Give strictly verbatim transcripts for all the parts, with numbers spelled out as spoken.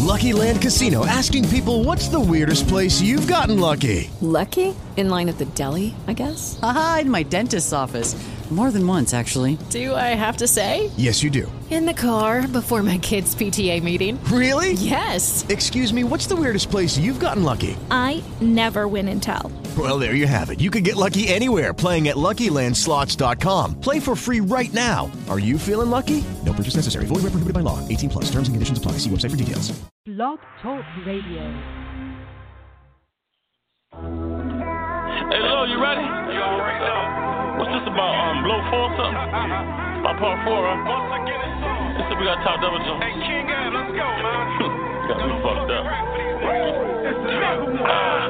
Lucky Land Casino, asking people, what's the weirdest place you've gotten lucky? Lucky? In line at the deli, I guess? Aha, in my dentist's office. More than once, actually. Do I have to say? Yes, you do. In the car before my kids' P T A meeting. Really? Yes. Excuse me, what's the weirdest place you've gotten lucky? I never win and tell. Well, there you have it. You can get lucky anywhere, playing at Lucky Land Slots dot com. Play for free right now. Are you feeling lucky? No purchase necessary. Void where prohibited by law. eighteen plus. Terms and conditions apply. See website for details. Blog Talk Radio. Hey, Lil, you ready? You already know. What's this about? Um, blow four or something? About part four, huh? Once again, it's on. This is we got top double jump. Hey, King Ab, let's go, man. Got me fucked up. uh,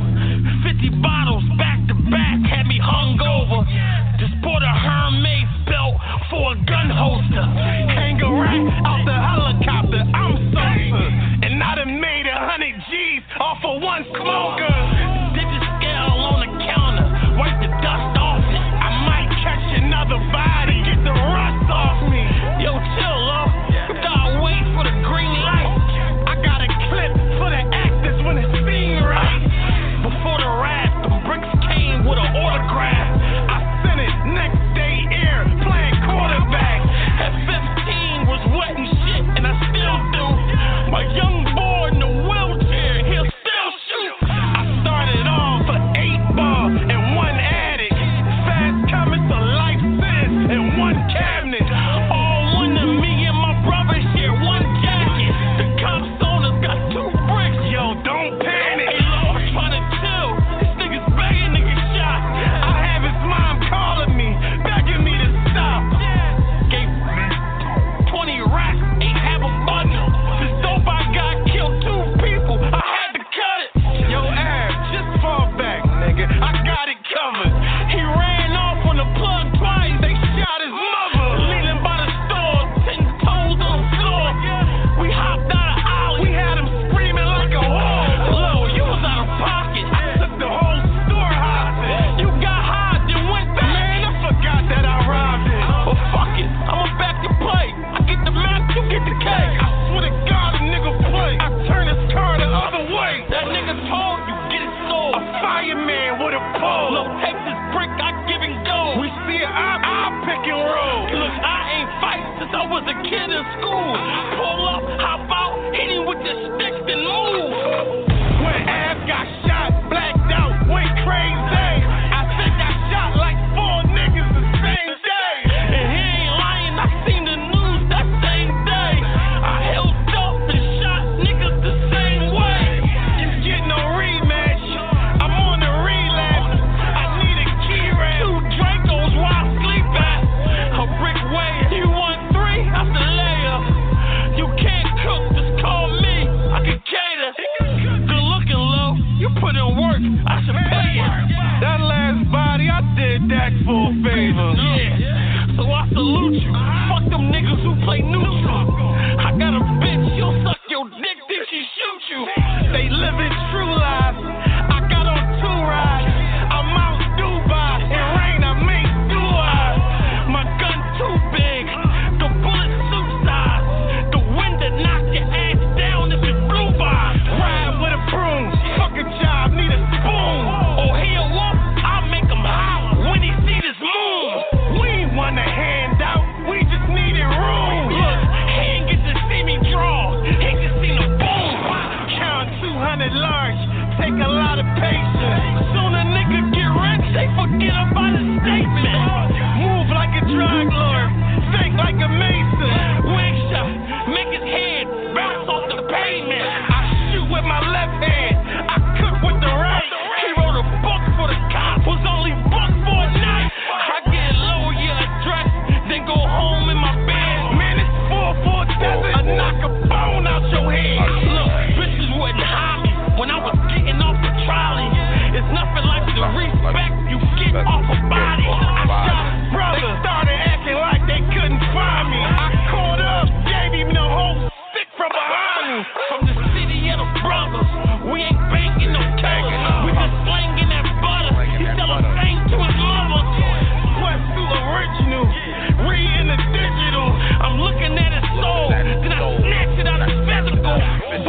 Fifty bottles back to back had me hungover. Just bought a Hermes belt for a gun holster. Hang a rack out the helicopter. I'm sober, and I done made a hundred G's off of one smoker. Digit scale on the counter, wipe the dust off it. I might catch another body, get the rust off me. Yo, chill, love. You gotta wait for the green light. I got a clip for the actors when it's seen right. Before the rap, the bricks came with an autograph. I sent it next day air, playing quarterback. At fifteen was wet and shit, and I still do. My young boy in the wheelchair, he'll still shoot. I started off for eight ball and one addict. Fast coming to life sentence and one cabinet. All one of me and my brother share one jacket. The cops on us got two bricks, yo, don't panic. Hey, Lord, I'm trying to chill. This nigga's begging to get shot. I have his mom calling me, begging me to stop. Gave me twenty racks, ain't have a bundle. This dope I got killed two people, I had to cut it. Yo, Ab, just fall back, nigga, I got it covered. He ran off on the plug twice, they shot his mother. Leaning by the store, ten toes on the floor. We hopped out of alley, we had him screaming like a whore. Hello, you was out of pocket, I took the whole store hostage. You got high, then went back. Man, I forgot that I robbed it. But fuck it, I'ma back to play. I get the map, you get the cake. I swear to God, a nigga play. I turn his car the other way. That nigga told you, get it sold. A fireman with a pole. Look, take this brick, I give and go. We see it, I, I pick and roll. Look, I ain't fight since I was a kid in school. Pull up, hop out, hit him with the stick, then move. When Ab got shot, blacked out, went crazy. I think I shot like four niggas the same day. And he ain't lying, I seen the news that same day. I held up and shot niggas the same way. You get no rematch, I'm on the relapse. I need a key rat, two Dracos while I sleep at. A brick way, you want three? That's the layup. You can't cook, just call me, I can cater. Good looking, low, you put in work, I should pay you. That last body, I did that for a favor. Yeah, so I salute you. Fuck them niggas who play neutral. I got a bitch, she'll suck your dick, then she shoot you. They living true lives. I got on two rides. I'm out Dubai. In rain, I make do eyes. My gun too big. The bullet suit size. The wind that knock your ass down if you blue by. Ride with a broom. Fuck a job, need a spoon. Or he'll walk, I'll make him holler when he see this moon. We ain't want a handout, we just needed room. Look, he ain't get to see me draw, he just seen a boom. Count two hundred large, take a lot of patience. Soon a nigga get rich, they forget about his statement. Move like a drug lord, think like a mason. Wing shot, make his head bounce off the pavement. I shoot with my left hand, I cook with the right. He wrote a book for the cops, was only booked for a night. I get low your address, then go home in my bed. Man, it's four four desert, I knock a bone out your head. Look, bitches wouldn't hide me when I was getting off the trolley. It's nothing like the respect you get off a body. I shot his brother, they started acting like they couldn't find me. I caught up, gave him the whole stick from behind me. From the city of the brothers, we ain't banking no cake. We just slanging that butter. He tell a thing to his mother. Quest to original, re in the digital. I'm looking at his soul, then I snatch it out of physical.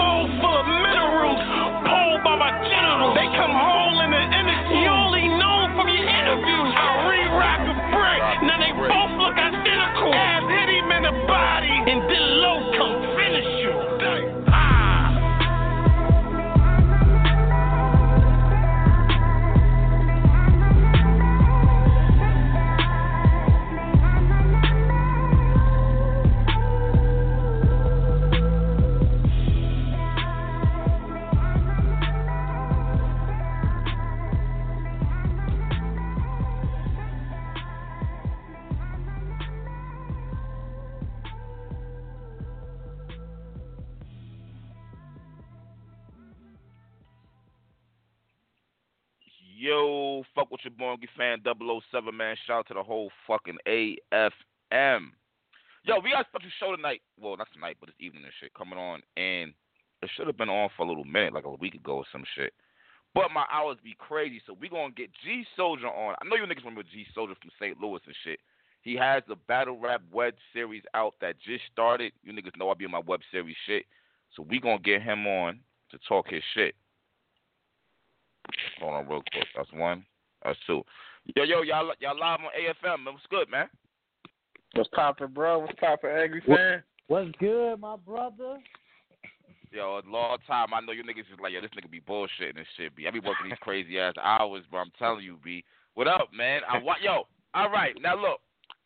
Yo, fuck with your boy, fan double oh seven, man. Shout out to the whole fucking A F M. Yo, we got a special show tonight. Well, not tonight, but it's evening and shit coming on. And it should have been on for a little minute, like a week ago or some shit. But my hours be crazy, so we going to get G Soldier on. I know you niggas remember G Soldier from Saint Louis and shit. He has the Battle Rap web series out that just started. You niggas know I be in my web series shit. So we going to get him on to talk his shit. Hold on real quick. That's one. That's two. Yo, yo, y'all, y'all live on A F M. What's good, man? What's poppin', bro? What's poppin', Angry Fan? What's good, my brother? Yo, a long time. I know you niggas is like, yo, this nigga be bullshitting and shit, B. I be working these crazy ass hours, bro. I'm telling you, B. What up, man? I want, yo, all right. Now, look,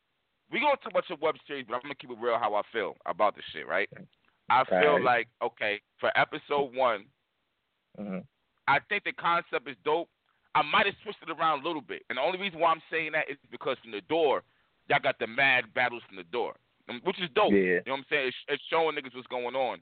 we going to talk about your web series, but I'm going to keep it real how I feel about this shit, right? I Okay. feel like, okay, for episode one, Mm-hmm. I think the concept is dope. I might have switched it around a little bit. And the only reason why I'm saying that is because from the door, y'all got the mad battles from the door, which is dope. Yeah. You know what I'm saying? It's, it's showing niggas what's going on.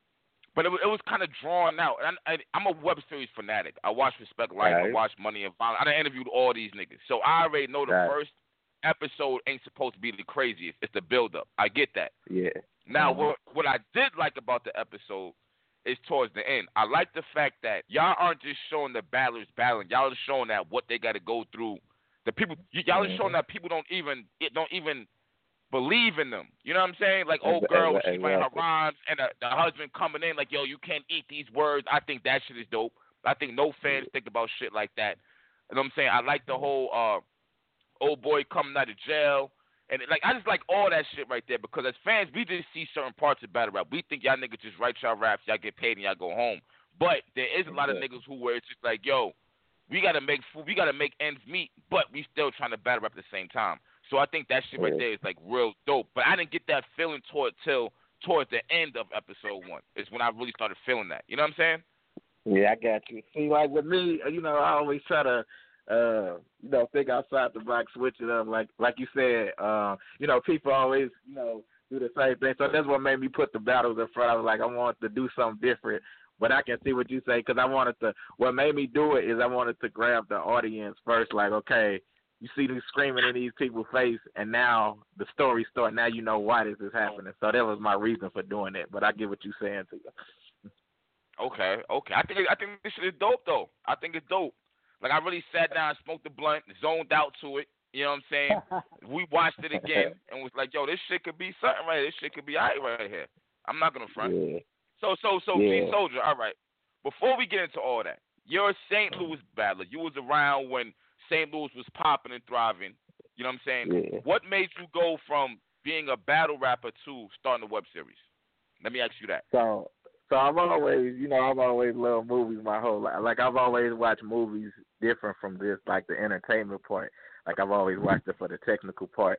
But it was, it was kind of drawn out. And I, I, I'm a web series fanatic. I watch Respect Life. Right. I watch Money and Violence. I done interviewed all these niggas. So I already know the Right. first episode ain't supposed to be the craziest. It's the build-up. I get that. Yeah. Now, Mhm. what, what I did like about the episode is towards the end. I like the fact that y'all aren't just showing the battlers battling. Y'all are showing that what they got to go through. The people, y- y'all are showing that people don't even it don't even believe in them. You know what I'm saying? Like old Exa- girl, when exa- she's writing her exactly. rhymes, and the, the husband coming in like, yo, you can't eat these words. I think that shit is dope. I think no fans think about shit like that. You know what I'm saying? I like the whole uh, old boy coming out of jail. And like I just like all that shit right there because as fans, we just see certain parts of battle rap. We think y'all niggas just write y'all raps, y'all get paid, and y'all go home. But there is a lot of niggas who where it's just like, yo, we gotta make food, we gotta make ends meet, but we still trying to battle rap at the same time. So I think that shit right there is like real dope. But I didn't get that feeling toward till towards the end of episode one. Is when I really started feeling that. You know what I'm saying? Yeah, I got you. See, like with me, you know, I always try to, uh, you know, think outside the box, switch it up. Like, like you said, uh, you know, people always, you know, do the same thing. So that's what made me put the battles in front. I was like, I wanted to do something different. But I can see what you say because I wanted to. What made me do it is I wanted to grab the audience first. Like, okay, you see them screaming in these people's face, and now the story starts. Now you know why this is happening. So that was my reason for doing it. But I get what you're saying to you. Okay, okay. I think I think this shit is dope though. I think it's dope. Like I really sat down, smoked the blunt, zoned out to it. You know what I'm saying? We watched it again and was like, yo, this shit could be something right here. This shit could be all right right here. I'm not gonna front. Yeah. So so so Yeah. G Soldier, all right. Before we get into all that, you're a Saint Louis battler. You was around when Saint Louis was popping and thriving. You know what I'm saying? Yeah. What made you go from being a battle rapper to starting a web series? Let me ask you that. So, so I've always, you know, I've always loved movies my whole life. Like I've always watched movies different from just like the entertainment part. Like I've always watched it for the technical part.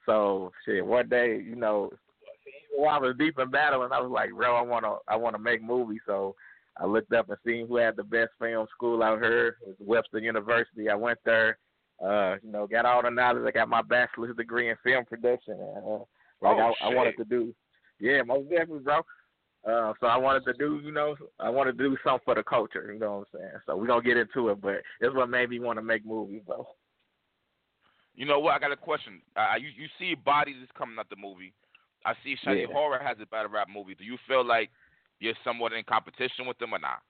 So shit, one day, you know, while I was deep in battle, and I was like, bro, I wanna, I wanna make movies. So I looked up and seen who had the best film school out here. It was Webster University. I went there. Uh, you know, got all the knowledge. I got my bachelor's degree in film production. And, uh, like Oh, I, I wanted to do, yeah, most definitely, bro. Uh, so I wanted to do, you know, I wanted to do something for the culture. You know what I'm saying? So we're gonna get into it, but it's what made me want to make movies, bro. You know what? I got a question. Uh, you you see Bodies is coming out the movie. I see Shady Yeah. Horror has a battle rap movie. Do you feel like you're somewhat in competition with them or not?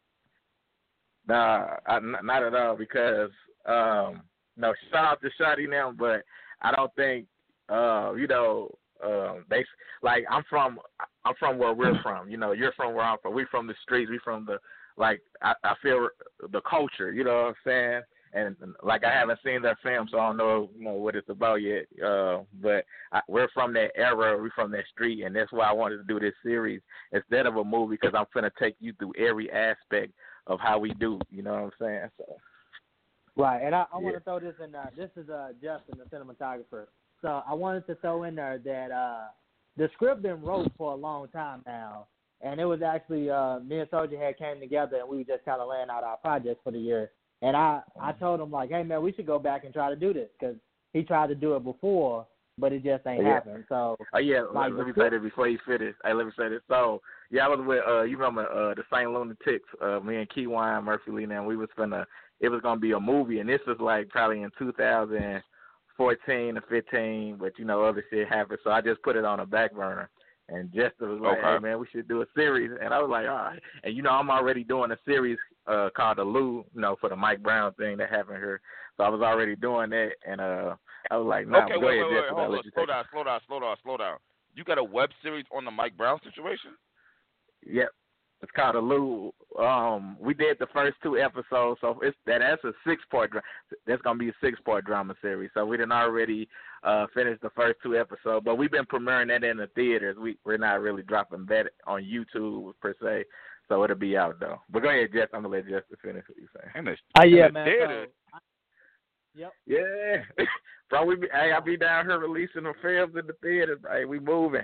Nah, I, n- not at all. Because um, no, shout out to Shotty now, but I don't think uh, you know um, they like I'm from I'm from where we're from. You know, you're from where I'm from. We from the streets. We from the like I, I feel the culture. You know what I'm saying? And like I haven't seen their film, so I don't know, you know, what it's about yet. Uh, but I, we're from that era, we're from that street, and that's why I wanted to do this series instead of a movie because I'm finna take you through every aspect of how we do. You know what I'm saying? So. Right, and I, I Yeah. want to throw this in there. This is uh, Justin, the cinematographer. So I wanted to throw in there that uh, the script been wrote for a long time now, and it was actually uh, me and Soldier had came together, and we were just kind of laying out our projects for the year. And I, I told him, like, hey, man, we should go back and try to do this because he tried to do it before, but it just ain't yeah. happening. So, oh yeah, like, let, let me say this before you finish. Hey, let me say this. So, yeah, I was with uh, you remember uh, the Saint Lunatics? Uh, me and Keywine Murphy Lee, and we was gonna. It was gonna be a movie, and this was like probably in two thousand fourteen or fifteen, but you know other shit happened, so I just put it on a back burner. And Jester was like, okay. "Hey man, we should do a series," and I was like, "All right." And you know, I'm already doing a series uh, called The Lou, you know, for the Mike Brown thing that happened here. So I was already doing that, and uh, I was like, "Nah, okay, go wait, ahead, wait, wait, Jester. hold I'll on, let you slow take down, it." slow down, slow down, slow down. You got a web series on the Mike Brown situation? Yep. It's called a Lou. Um, we did the first two episodes, so it's that that's a six part. That's gonna be a six part drama series. So we didn't already uh, finish the first two episodes, but we've been premiering that in the theaters. We we're not really dropping that on YouTube per se, so it'll be out though. But go ahead, Jess. I'm gonna let Jess finish what you saying. Oh yeah, in the man. theater. So, I, yep. Yeah, bro. We be, hey, I be down here releasing the films in the theaters. Hey, we moving.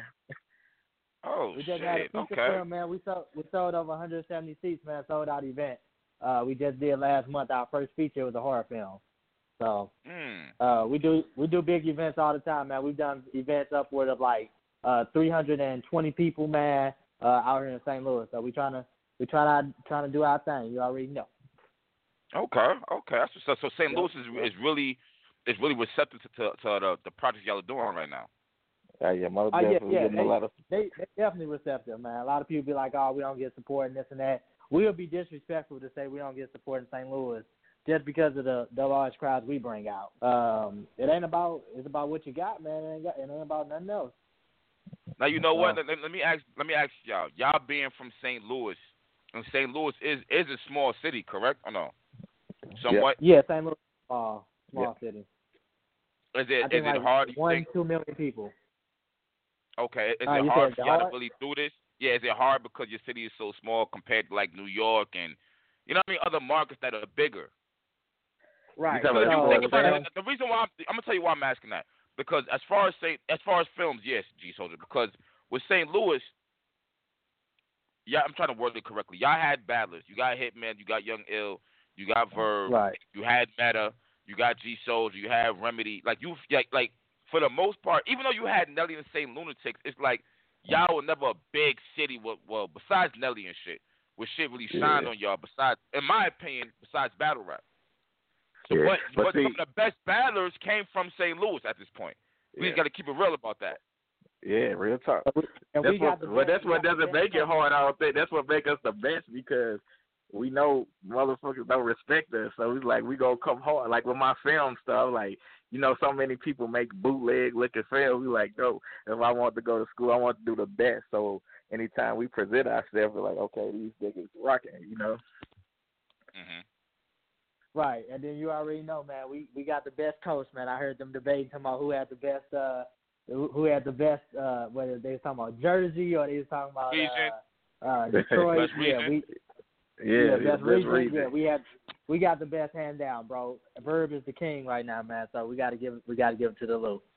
Oh we just shit! had a feature Okay. film, man. We sold we sold over one hundred seventy seats, man. Sold out event. Uh, we just did last month. Our first feature was a horror film. So Mm. uh, we do we do big events all the time, man. We've done events upward of like uh, three hundred twenty people, man, uh, out here in Saint Louis. So we trying to we try to trying to do our thing. You already know. Okay. Okay. That's so. So Saint Yep. Louis is is really is really receptive to to, to the the projects y'all are doing right now. Oh yeah, most Oh, yeah, definitely yeah, getting a lot of. They they definitely receptive, man. A lot of people be like, oh, we don't get support and this and that. We'll be disrespectful to say we don't get support in Saint Louis just because of the, the large crowds we bring out. Um, it ain't about it's about what you got, man. It ain't, got, it ain't about nothing else. Now you know Uh, what? Let, let me ask. Let me ask y'all. Y'all being from Saint Louis, and Saint Louis is is a small city, correct or no? Somewhat. Yeah, Saint Louis, uh, small Yeah. city. Is it I is think it like hard? You one, think? two million people. Okay. Is Uh, it you hard said for y'all hard? to really do this? Yeah. Is it hard because your city is so small compared to like New York and you know what I mean other markets that are bigger? Right. talking Because if you about think the about film? it, the reason why I'm, I'm gonna tell you why I'm asking that because as far as say as far as films, yes, G Soldier. Because with Saint Louis, yeah, I'm trying to word it correctly. Y'all had battlers. You got Hitman. You got Young Ill. You got Verb. Right. You had Meta. You got G Soldier. You had Remedy. Like you, like, like for the most part, even though you had Nelly and Saint Lunatics, it's like y'all were never a big city. Well, well besides Nelly and shit, where shit really shined Yeah. on y'all. Besides, in my opinion, besides battle rap. So Yeah. what? But But see- some of the best battlers came from Saint Louis at this point. We Yeah. just got to keep it real about that. Yeah, real talk. And That's we got what, the well, best- that's we what got the doesn't best make it hard. I don't think that's what makes us the best because we know motherfuckers don't respect us. So it's like we gonna come hard. Like with my film stuff, like you know, so many people make bootleg looking films. We like, no, if I want to go to school, I want to do the best. So anytime we present ourselves, we're like, okay, these niggas rocking, you know. Mhm. Right, and then you already know, man. We we got the best coach, man. I heard them debating talking about who had the best, uh, who who had the best, uh, whether they was talking about Jersey or they was talking about Region. uh, uh, Detroit. Best yeah, region. we Yeah, yeah, yeah, best best region. region. Yeah, we had we got the best hand down, bro. Verb is the king right now, man. So we got to give we got to give it to the Lou.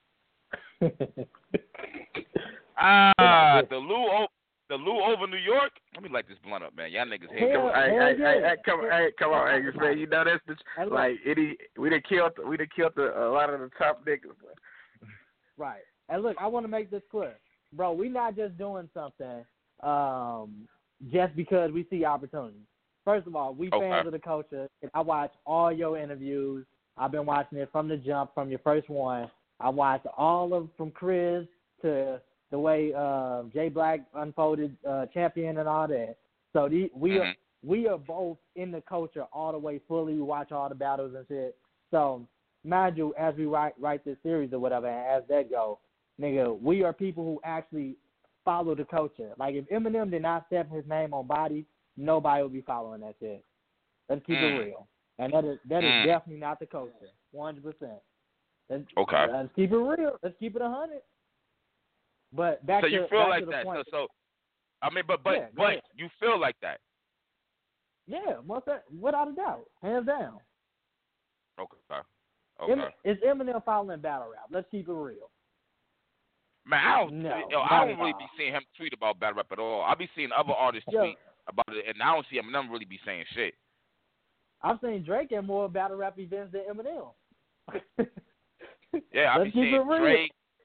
Ah, the Lou, o- the Lou over New York. Let me light this blunt up, man. Y'all niggas hate. Hell, me. Hey, hell hey, yeah. hey, hey, come, hey, come on, hey, you say you know that's the Hey, look. like it. We done killed, we done killed the, a lot of the top niggas. Right. And look, I want to make this clear, bro. We're not just doing something um, just because we see opportunities. First of all, we Okay. fans of the culture. And I watch all your interviews. I've been watching it from the jump, from your first one. I watched all of from Chris to the way uh, Jay Black unfolded uh, champion and all that. So the, we Mhm. are we are both in the culture all the way fully. We watch all the battles and shit. So mind you, as we write write this series or whatever, and as that go, nigga, we are people who actually follow the culture. Like if Eminem did not step his name on body, nobody would be following that shit. Let's keep Mm. it real. And that is that is Mm. definitely not the culture. One hundred percent. Let's, Okay. Let's keep it real. Let's keep it a hundred. But back So to you feel back like to the that? point. So, so, I mean, but but Yeah, go but ahead. you feel like that? Yeah, what's that? Without a doubt, hands down. Okay. Em- Okay. Is Eminem following battle rap? Let's keep it real. Man, I don't. No, yo, not I at don't really all. be seeing him tweet about battle rap at all. I be seeing other artists Yo. tweet about it, and I don't see him. None really be saying shit. I've seen Drake at more battle rap events than Eminem. Yeah, I Let's be keep seeing it real. Drake.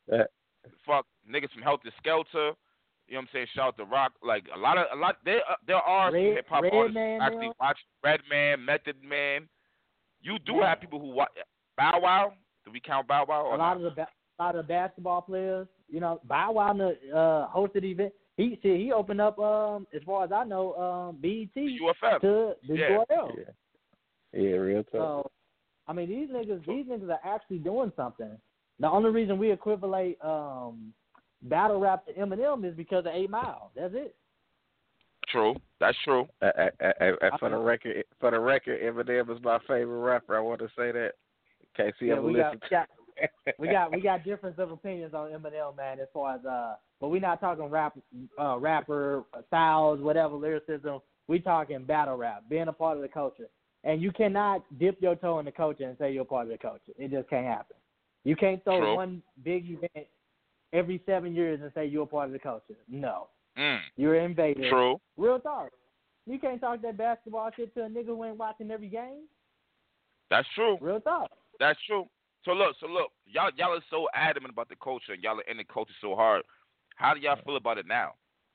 Uh, Fuck niggas from Helter Skelter. You know what I'm saying? Shout out to Rock. Like a lot of a lot. There uh, there are Red, some hip hop artists Man who actually now? watch Redman, Method Man. You do Yeah. have people who watch Bow Wow. Do we count Bow Wow? Or A lot not? of the ba- a lot of the basketball players, you know, Bow Wow uh, hosted event. He shit, he opened up, um, as far as I know, um, B E T U F M. to the Yeah. U R L. yeah. Yeah, real talk. So, I mean, these niggas, these niggas are actually doing something. The only reason we equivalent um, battle rap to Eminem is because of Eight Mile. That's it. True. That's true. Uh, uh, uh, uh, for the record, for the record, Eminem is my favorite rapper. I want to say that. In case he Yeah, ever we listen. got, we got we got difference of opinions on Eminem, man. As far as uh, but we're not talking rap, uh, rapper styles, whatever lyricism. We talking battle rap, being a part of the culture. And you cannot dip your toe in the culture and say you're a part of the culture. It just can't happen. You can't throw True. one big event every seven years and say you're a part of the culture. No, Mm. you're an invader. True. Real talk. You can't talk that basketball shit to a nigga who ain't watching every game. That's true. Real talk. That's true. So look, so look, y'all y'all are so adamant about the culture, and y'all are in the culture so hard. How do y'all feel about it now?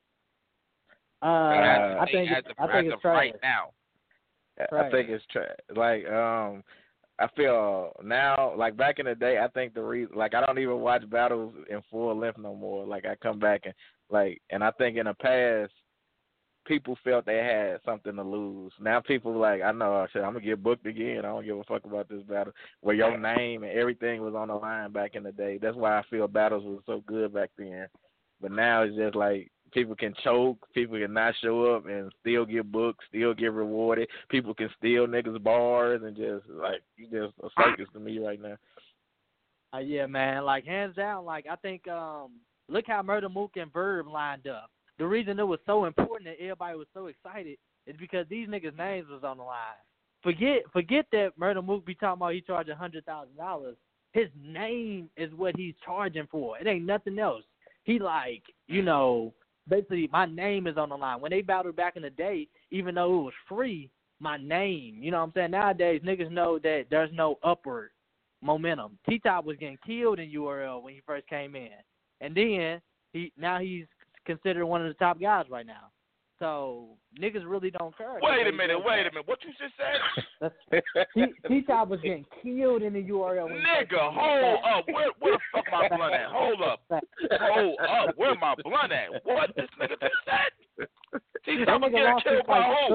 Uh, as, I think as, it's, of, I think as it's of right trash. now. I Right. think it's tra- like um, I feel now like back in the day. I think the reason like I don't even watch battles in full length no more. Like I come back and like, and I think in the past people felt they had something to lose. Now people like I know shit, I'm gonna get booked again. I don't give a fuck about this battle. Where your name and everything was on the line back in the day. That's why I feel battles was so good back then. But now it's just like people can choke, people can not show up and still get booked, still get rewarded. People can steal niggas' bars and just like you just a circus to me right now. Uh, yeah, man. Like hands down. Like I think um, look how Murder Mook and Verb lined up. The reason it was so important that everybody was so excited is because these niggas' names was on the line. Forget forget that Murder Mook be talking about he charged a hundred thousand dollars. His name is what he's charging for. It ain't nothing else. He like, you know, basically my name is on the line. When they battled back in the day, even though it was free, my name, you know what I'm saying? Nowadays niggas know that there's no upward momentum. T-Top was getting killed in U R L when he first came in. And then he now he's considered one of the top guys right now. So niggas really don't care. Wait a minute, wait a minute. What you just said? T- T-Top was getting killed in the U R L. When Nigga, hold up. Where, where the fuck my blunt at? Hold up. Hold up. Where my blunt at? What this nigga just said? T-Top was getting killed by who?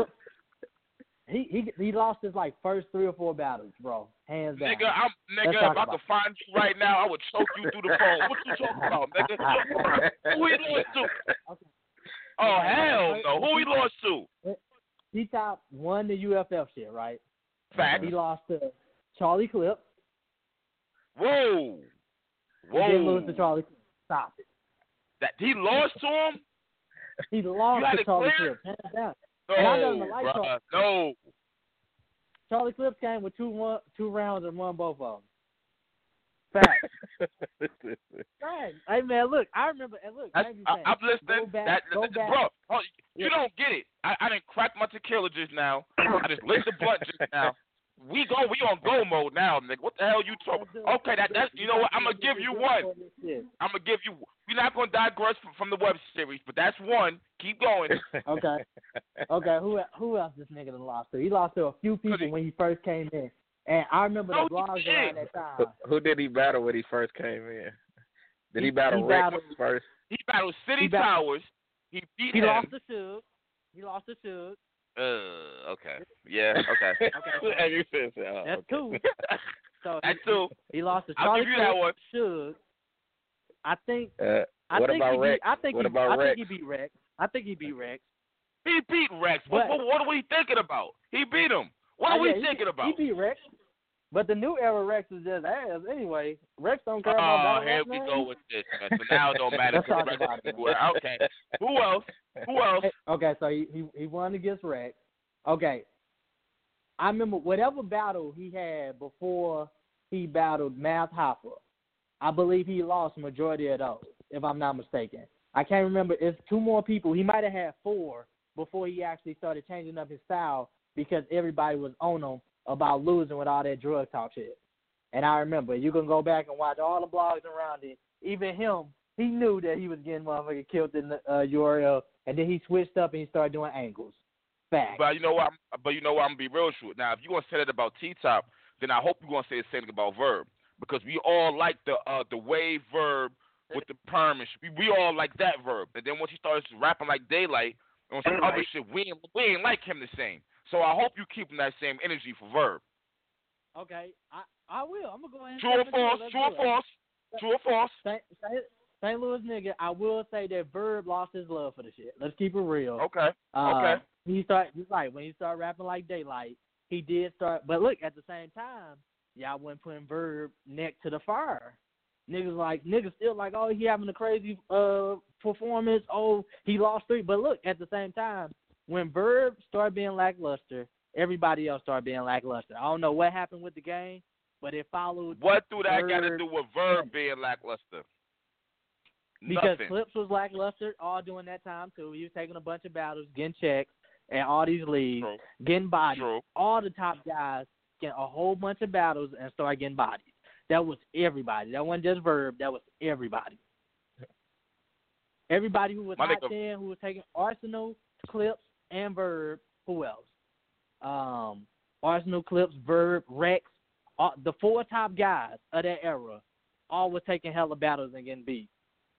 He he he lost his like first three or four battles, bro. Hands down. Nigga, I'm nigga. Let's talk If I about could find you right now, I would choke you through the phone. What you talking about, nigga? Who he lost to? Okay. Oh hell no! Who he lost to? T-Top won the U F F shit, right? Fact. He lost to Charlie Clips. Whoa. Whoa. He didn't lose to Charlie Clips. Stop it. That he lost to him? He lost You had to it Charlie clear? Clips. Hands down. No, And I done the light bruh. talk. No. Charlie Clips came with two one, two rounds and won both of them. Facts. Facts. Hey man, look, I remember. And look, That's, thank you, I, saying, I'm listening. Go back, that, go that, back. Bro, oh, you Yeah. don't get it. I, I didn't crack my tequila just now. I just lit the blunt just now. We go. We on go mode now, nigga. What the hell you talking? Okay, that that's. You know what? I'm gonna give you one. I'm gonna give you. We're not gonna digress from, from the web series, but that's one. Keep going. Okay. Okay. Who who else this nigga done lost to? He lost to a few people when he first came in, and I remember No, the blogs he around didn't. that time. Who, who did he battle when he first came in? Did he, He- battle he Rex battled- first? He battled City He battled- Towers. He beat He him. lost to Suge. He lost to Suge. Uh, okay. Yeah. Okay. Okay. And you said so. Oh, That's okay. two. So That's he, two. He lost to I'll Charlie give you that one. Clips, Suge. I think. Uh, I what think about he Rex? beat. I think what he. about I Rex? think he beat Rex. I think he beat Rex. He beat Rex. What, But- what, what are we thinking about? He beat him. What Oh, are we yeah, he- thinking about? He beat Rex. But the new era Rex is just ass anyway. Rex don't care Oh, about battle here rap we names. go with this, man. So now it don't matter. Let's talk 'cause about Rex it. is- Okay. Who else? Who else? Okay, so he, he he won against Rex. Okay. I remember whatever battle he had before he battled Math Hoffa, I believe he lost majority of those, if I'm not mistaken. I can't remember. It's two more people. He might have had four before he actually started changing up his style because everybody was on him about losing with all that drug talk shit. And I remember, you can go back and watch all the blogs around it. even him, he knew that he was getting motherfucking killed in the uh, U R L, and then he switched up and he started doing angles. Fact. But you know what? But you know what? I'm gonna be real with you. Now, if you gonna say that about T-Top, then I hope you gonna say the same thing about Verb, because we all like the uh, the wave Verb with the perm and shit. We, we all like that Verb. And then once he starts rapping like Daylight on some other shit, we ain't, we ain't like him the same. So I hope you keep him that same energy for Verb. Okay, I I will. I'm gonna go ahead. And True or false? True or false? True or false? Saint, Saint Louis nigga, I will say that Verb lost his love for the shit. Let's keep it real. Okay. Uh, okay. He start. He's right when he started rapping like Daylight. He did start, but look, at the same time, y'all wasn't putting Verb next to the fire. Niggas like niggas still like, oh, he having a crazy uh performance. Oh, he lost three. But look, at the same time, when Verb started being lackluster, everybody else started being lackluster. I don't know what happened with the game, but it followed. What do that Verb, got to do with Verb being lackluster? Because Nothing. Clips was lackluster all during that time too. He was taking a bunch of battles, getting checks, and all these leads, True. getting bodied. True. All the top guys getting a whole bunch of battles and start getting bodied. That was everybody. That wasn't just Verb. That was everybody. Everybody who was My hot nigga. then, who was taking Arsenal, Clips, and Verb. Who else? Um, Arsenal, Clips, Verb, Rex. All, the four top guys of that era all was taking hella battles and getting beat.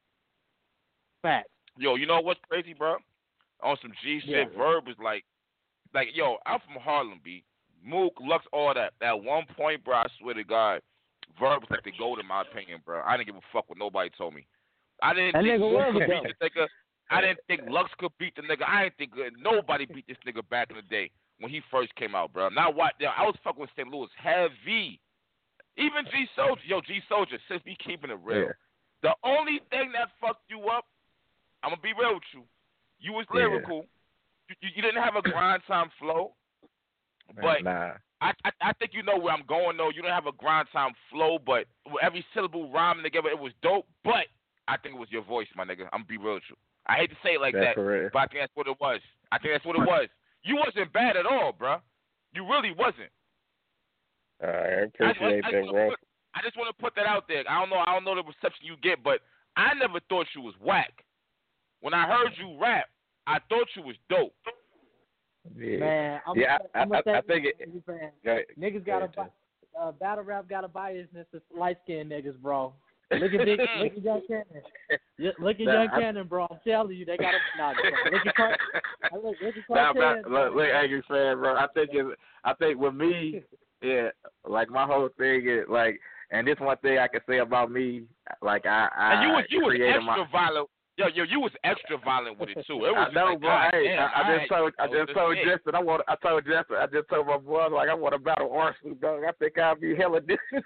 Fact. Yo, you know what's crazy, bro? On some G shit, Yeah. Verb was like, like, yo, I'm from Harlem, B. Mook, Lux, all that. At one point, bro, I swear to God, Verb was like the GOAT in my opinion, bro. I didn't give a fuck what nobody told me. I didn't That think nigga Mook was could a beat GOAT. the nigga. I didn't think Lux could beat the nigga. I didn't think uh, nobody beat this nigga back in the day when he first came out, bro. Now what? Yo, I was fucking with Saint Louis heavy. Even G Soldier, yo, G Soldier, since we keeping it real. Yeah. The only thing that fucked you up, I'm gonna be real with you. You was lyrical. You, you, you didn't have a grind time flow. But nah. I, I I think you know where I'm going though. You don't have a grind time flow, but with every syllable rhyming together, it was dope. But I think it was your voice, my nigga. I'm gonna be real with you. I hate to say it like That's that, correct. but I think that's what it was. I think that's what it was. You wasn't bad at all, bro. You really wasn't. Uh, I appreciate I, I, I that, just bro. put, I just want to put that out there. I don't know. I don't know the reception you get, but I never thought you was whack. When I heard you rap, I thought you was dope. Yeah, Man, I'm yeah. gonna, I, I'm gonna I, I say think it. this, man. Yeah, Niggas got a yeah, bi- uh, battle rap got a biasness to light skinned niggas, bro. Look at Big, look at Young Cannon. Yeah, Look at Nah, Young I- Cannon, bro. I'm telling you, they got a nah, look at Clark. Look, look at Nah, Clark but look, look, Angry fan, bro. I think it. I think with me, yeah, like my whole thing is like, and this one thing I can say about me, like I, I And you was you was created extra my. violent. Yo, yo, you was extra violent with it too. It was I know, like, bro. God Hey, damn, I, I all just right. told, I That was just told it. Justin, I want, I told Justin, I just told my boy, like I want to battle Arsenal, dog. I think I'll be hella different.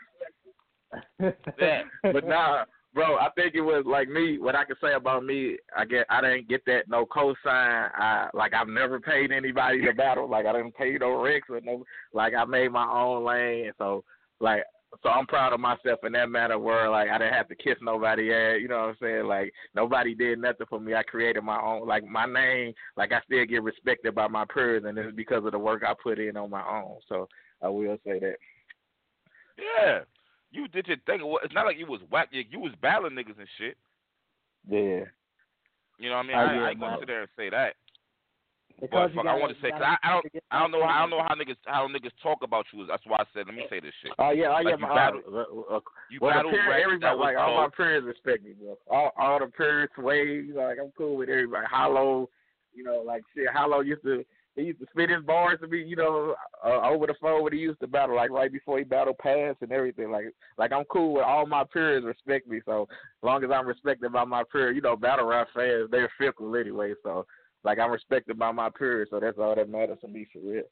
Yeah. But nah, bro, I think it was like me. What I can say about me, I get, I didn't get that no cosign. I like I've never paid anybody to battle. Like I didn't pay no Rex or no. Like I made my own lane, and so like. So I'm proud of myself in that matter where, like, I didn't have to kiss nobody ass, you know what I'm saying? Like, nobody did nothing for me. I created my own, like, my name, like, I still get respected by my peers, and it's because of the work I put in on my own. So I will say that. Yeah. You did your thing. It's not like you was whack. You was battling niggas and shit. Yeah. You know what I mean? I I, get I it, ain't going man. to sit there and say that. Because But you fuck, I gotta- want to say, you cause gotta- I, I don't, I don't know, I don't know how niggas, how niggas talk about you. That's why I said, let me say this shit. Oh, yeah, oh, yeah. Like, you my, battle- uh, uh, You well, the battled peer, Rex, everybody, that was like, all my dope. peers respect me, bro. All, all the peers, Sway, like, I'm cool with everybody. Hollow, you know, like, shit, Hollow used to, he used to spit his bars to me, you know, uh, over the phone when he used to battle, like, right before he battled Pass and everything. Like, like I'm cool with all my peers respect me, so as long as I'm respected by my peers, you know, battle rap fans, they're fickle anyway, so, like, I'm respected by my peers, so that's all that matters to me for real.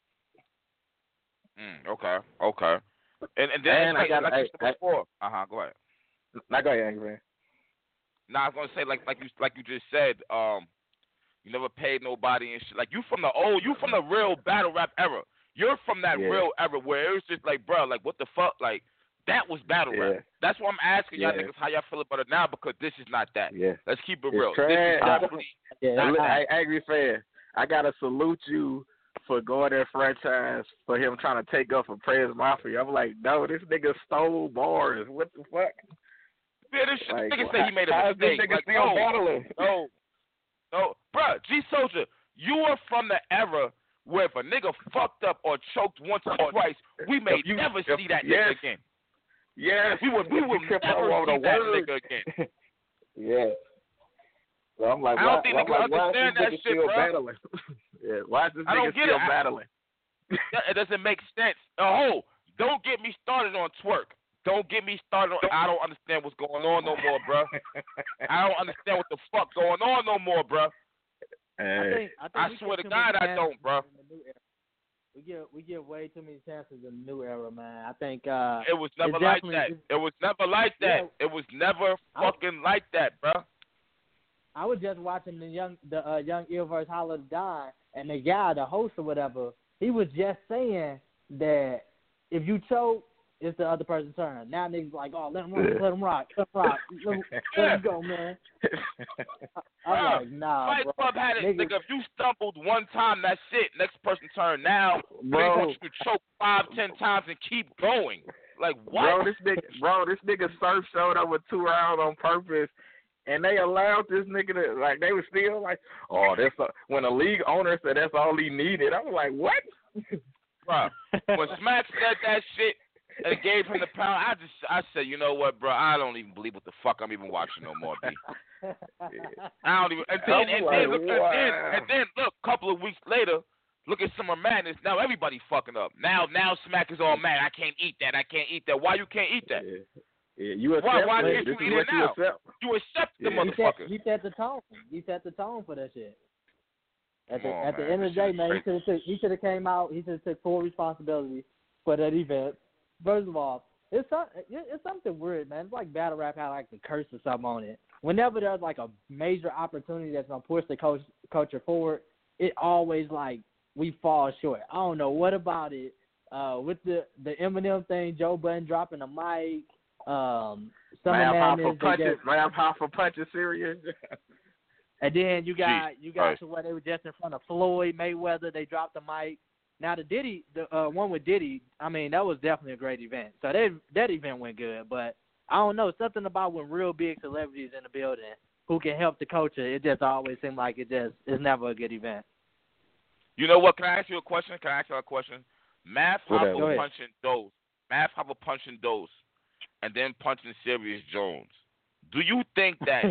Mm, okay, okay. And and then And I like, got- like you I- said before. Uh huh. Go ahead. Now, go ahead, Angry Man. Now I was gonna say like like you like you just said. Um, you never paid nobody and shit. Like you from the old, you from the real battle rap era. You're from that Yeah. real era where it was just like, bro, like what the fuck, like that was battle Yeah. rap. That's why I'm asking y'all Yeah. niggas how y'all feel about it now because this is not that. Yeah. Let's keep it It's real. This trash. is definitely Yeah, not Look, that. hey, Angry Fan, I gotta salute you for going that franchise for him trying to take up for Prez Mafia. I'm like, no, this nigga stole bars. What the fuck? Yeah, this shit, Like, nigga said he made a how is this mistake. nigga Like, still no, battling? no, no, bruh, G Soldier, you are from the era where if a nigga fucked up or choked once or twice, we may you, never if, see that yes, nigga again. Yes, we would, we will never never see that word. nigga again. Yeah. So I'm like, I don't why, think why, niggas like, why understand is this that nigga shit, still bro. battling? Yeah, why is this I nigga don't get still it. I- battling? Yeah, it doesn't make sense. Oh, don't get me started on twerk. Don't get me started on. I don't understand what's going on no more, bro. I don't understand what the fuck going on no more, bro. I, Hey. think, I, think I we swear get to too many God, I chances don't, bro. in the new era. We get we get way too many chances in the new era, man. I think uh, It was never it's like definitely- that. it's- It was never like that. Yeah. It was never I- fucking like that, bro. I was just watching the young the uh, young Ill versus Holla Don, and the guy, the host or whatever, he was just saying that if you choke, it's the other person's turn. Now niggas like, oh, let him rock, let him rock, let him rock, let him, let him go, man. I'm Bruh, like, nah, Fight bro. Club had it. Niggas- Nigga, if you stumbled one time, that's it. Next person turn. Now, they Bro. want you to choke five, ten times and keep going. Like, what? Bro, this nigga, bro, this nigga Surf showed up with two rounds on purpose, and they allowed this nigga to, like, they were still like, oh, that's a, when the league owner said that's all he needed. I was like, what? Bro, when Smack said that shit and gave him the pound, I just, I said, you know what, bro? I don't even believe what the fuck I'm even watching no more, B. I don't even. And then, and like, then, look, and then, wow. and then, look, a couple of weeks later, look at Summer Madness. Now everybody fucking up. Now, now Smack is all mad. I can't eat that. I can't eat that. Why you can't eat that? Yeah, yeah you accept Why- why it. can't This you is eat what it you now? accept. You accept the Yeah. He set, motherfucker. he set the tone. He set the tone for that shit. At the Come on, at the man. end of This the day, shit is man, he crazy. should have took he should have came out. He should have took full responsibility for that event. First of all, it's some, it's something weird, man. It's like battle rap had like the curse or something on it. Whenever there's like a major opportunity that's gonna push the coach, culture forward, it always like we fall short. I don't know what about it. Uh, with the the Eminem thing, Joe Budden dropping the mic. Um, Summer Man, pop for Madness, they punches. just- Man, pop for punches. Serious. And then you got you got Christ. to where they were just in front of Floyd Mayweather. They dropped the mic. Now the Diddy, the uh, one with Diddy, I mean that was definitely a great event. So that that event went good. But I don't know, something about when real big celebrities in the building who can help the culture. It just always seemed like it just is never a good event. You know what? Can I ask you a question? Can I ask you a question? Math Whatever. Go Hopper ahead. punching Dose. Math Hopper punching Dose. And then punching Serious Jones. Do you think that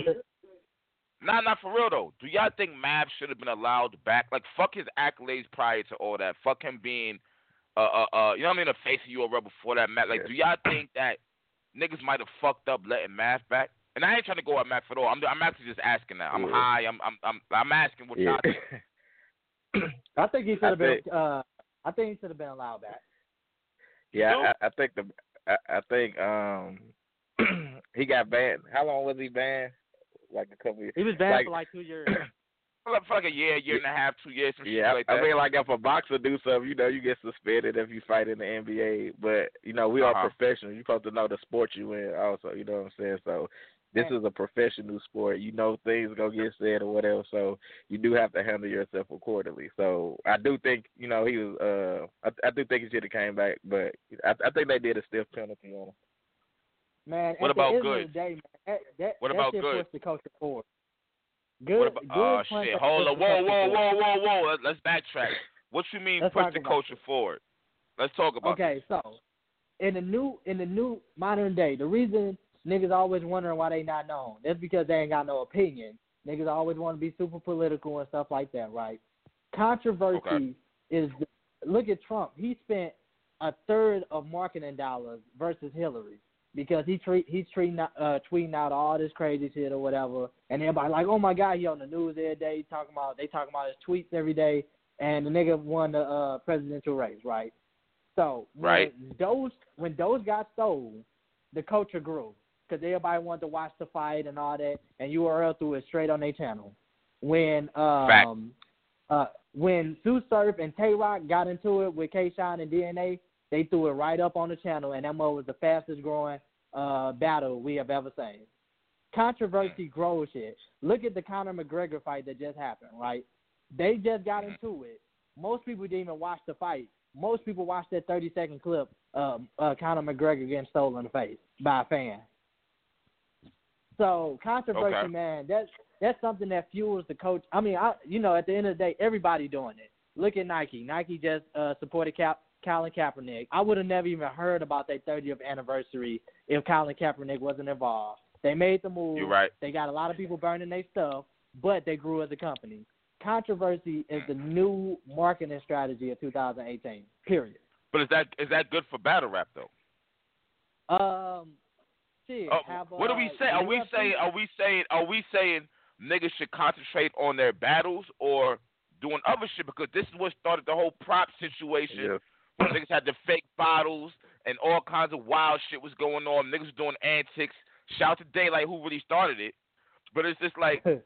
Nah, not for real though. Do y'all think Mav should have been allowed back? Like, fuck his accolades prior to all that. Fuck him being, uh, uh, uh, you know what I mean, the face of U R L before that. Mav. Like, do y'all think that niggas might have fucked up letting Mav back? And I ain't trying to go at Mav at all. I'm, I'm actually just asking that. I'm Yeah. high. I'm, I'm, I'm, I'm asking what Yeah. y'all think. I think he should I have been. think- Uh, I think he should have been allowed back. Yeah, I, I think the I, I think um he got banned. How long was he banned? Like a couple years. He was banned Like- for like two years. For like, for like a year, year and a half, two years, some Yeah, shit like that. I mean, like if a boxer do something, you know, you get suspended if you fight in the N B A. But you know, we Uh-huh. are professionals. You're supposed to know the sport you in, also. You know what I'm saying? So this is a professional sport. You know, things gonna get said or whatever. So you do have to handle yourself accordingly. So I do think, you know, he was. Uh, I, I do think he should have came back, but I, I think they did a stiff penalty on him. Man, What at about the end Good? of the day, man, that, that, What that about shit Good? pushed the culture forward. Good, What about, good oh, punch shit. that Hold pushed on. the Whoa, culture whoa, forward. whoa, whoa, whoa. Let, let's backtrack. What you mean Let's push talk the about culture forward? Let's talk about Okay, so in the new in the new modern day, the reason niggas always wondering why they not known, that's because they ain't got no opinion. Niggas always want to be super political and stuff like that, right? Controversy Okay. is look at Trump. He spent a third of marketing dollars versus Hillary because he treat he's treating uh, tweeting out all this crazy shit or whatever, and everybody like, oh my god, he on the news every day talking about they talking about his tweets every day, and the nigga won the uh, presidential race, right? So when Right. those when those got stole, the culture grew because everybody wanted to watch the fight and all that, and U R L threw it straight on their channel. When um uh when Sue Surf and Tay Rock got into it with K Shine and D N A, they threw it right up on the channel, and that mo was the fastest growing uh battle we have ever seen. Controversy grows shit. Look at the Conor McGregor fight that just happened, right? They just got into it. Most people didn't even watch the fight. Most people watched that thirty second clip of uh, Conor McGregor getting stolen in the face by a fan. So controversy, Okay. man, that's that's something that fuels the coach. I mean, I you know, at the end of the day, everybody doing it. Look at Nike. Nike just uh, supported Cap, Colin Kaepernick. I would have never even heard about their thirtieth anniversary if Colin Kaepernick wasn't involved. They made the move. You're right. They got a lot of people burning their stuff, but they grew as a company. Controversy is the new marketing strategy of two thousand eighteen. Period. But is that is that good for battle rap though? Um, shit. Uh, have, what uh, do we say? Are we U F C saying? Are we saying? Are we saying niggas should concentrate on their battles or doing other shit? Because this is what started the whole prop situation. Yeah. Where niggas had the fake bottles and all kinds of wild shit was going on. Niggas was doing antics. Shout out to Daylight who really started it. But it's just like, it's,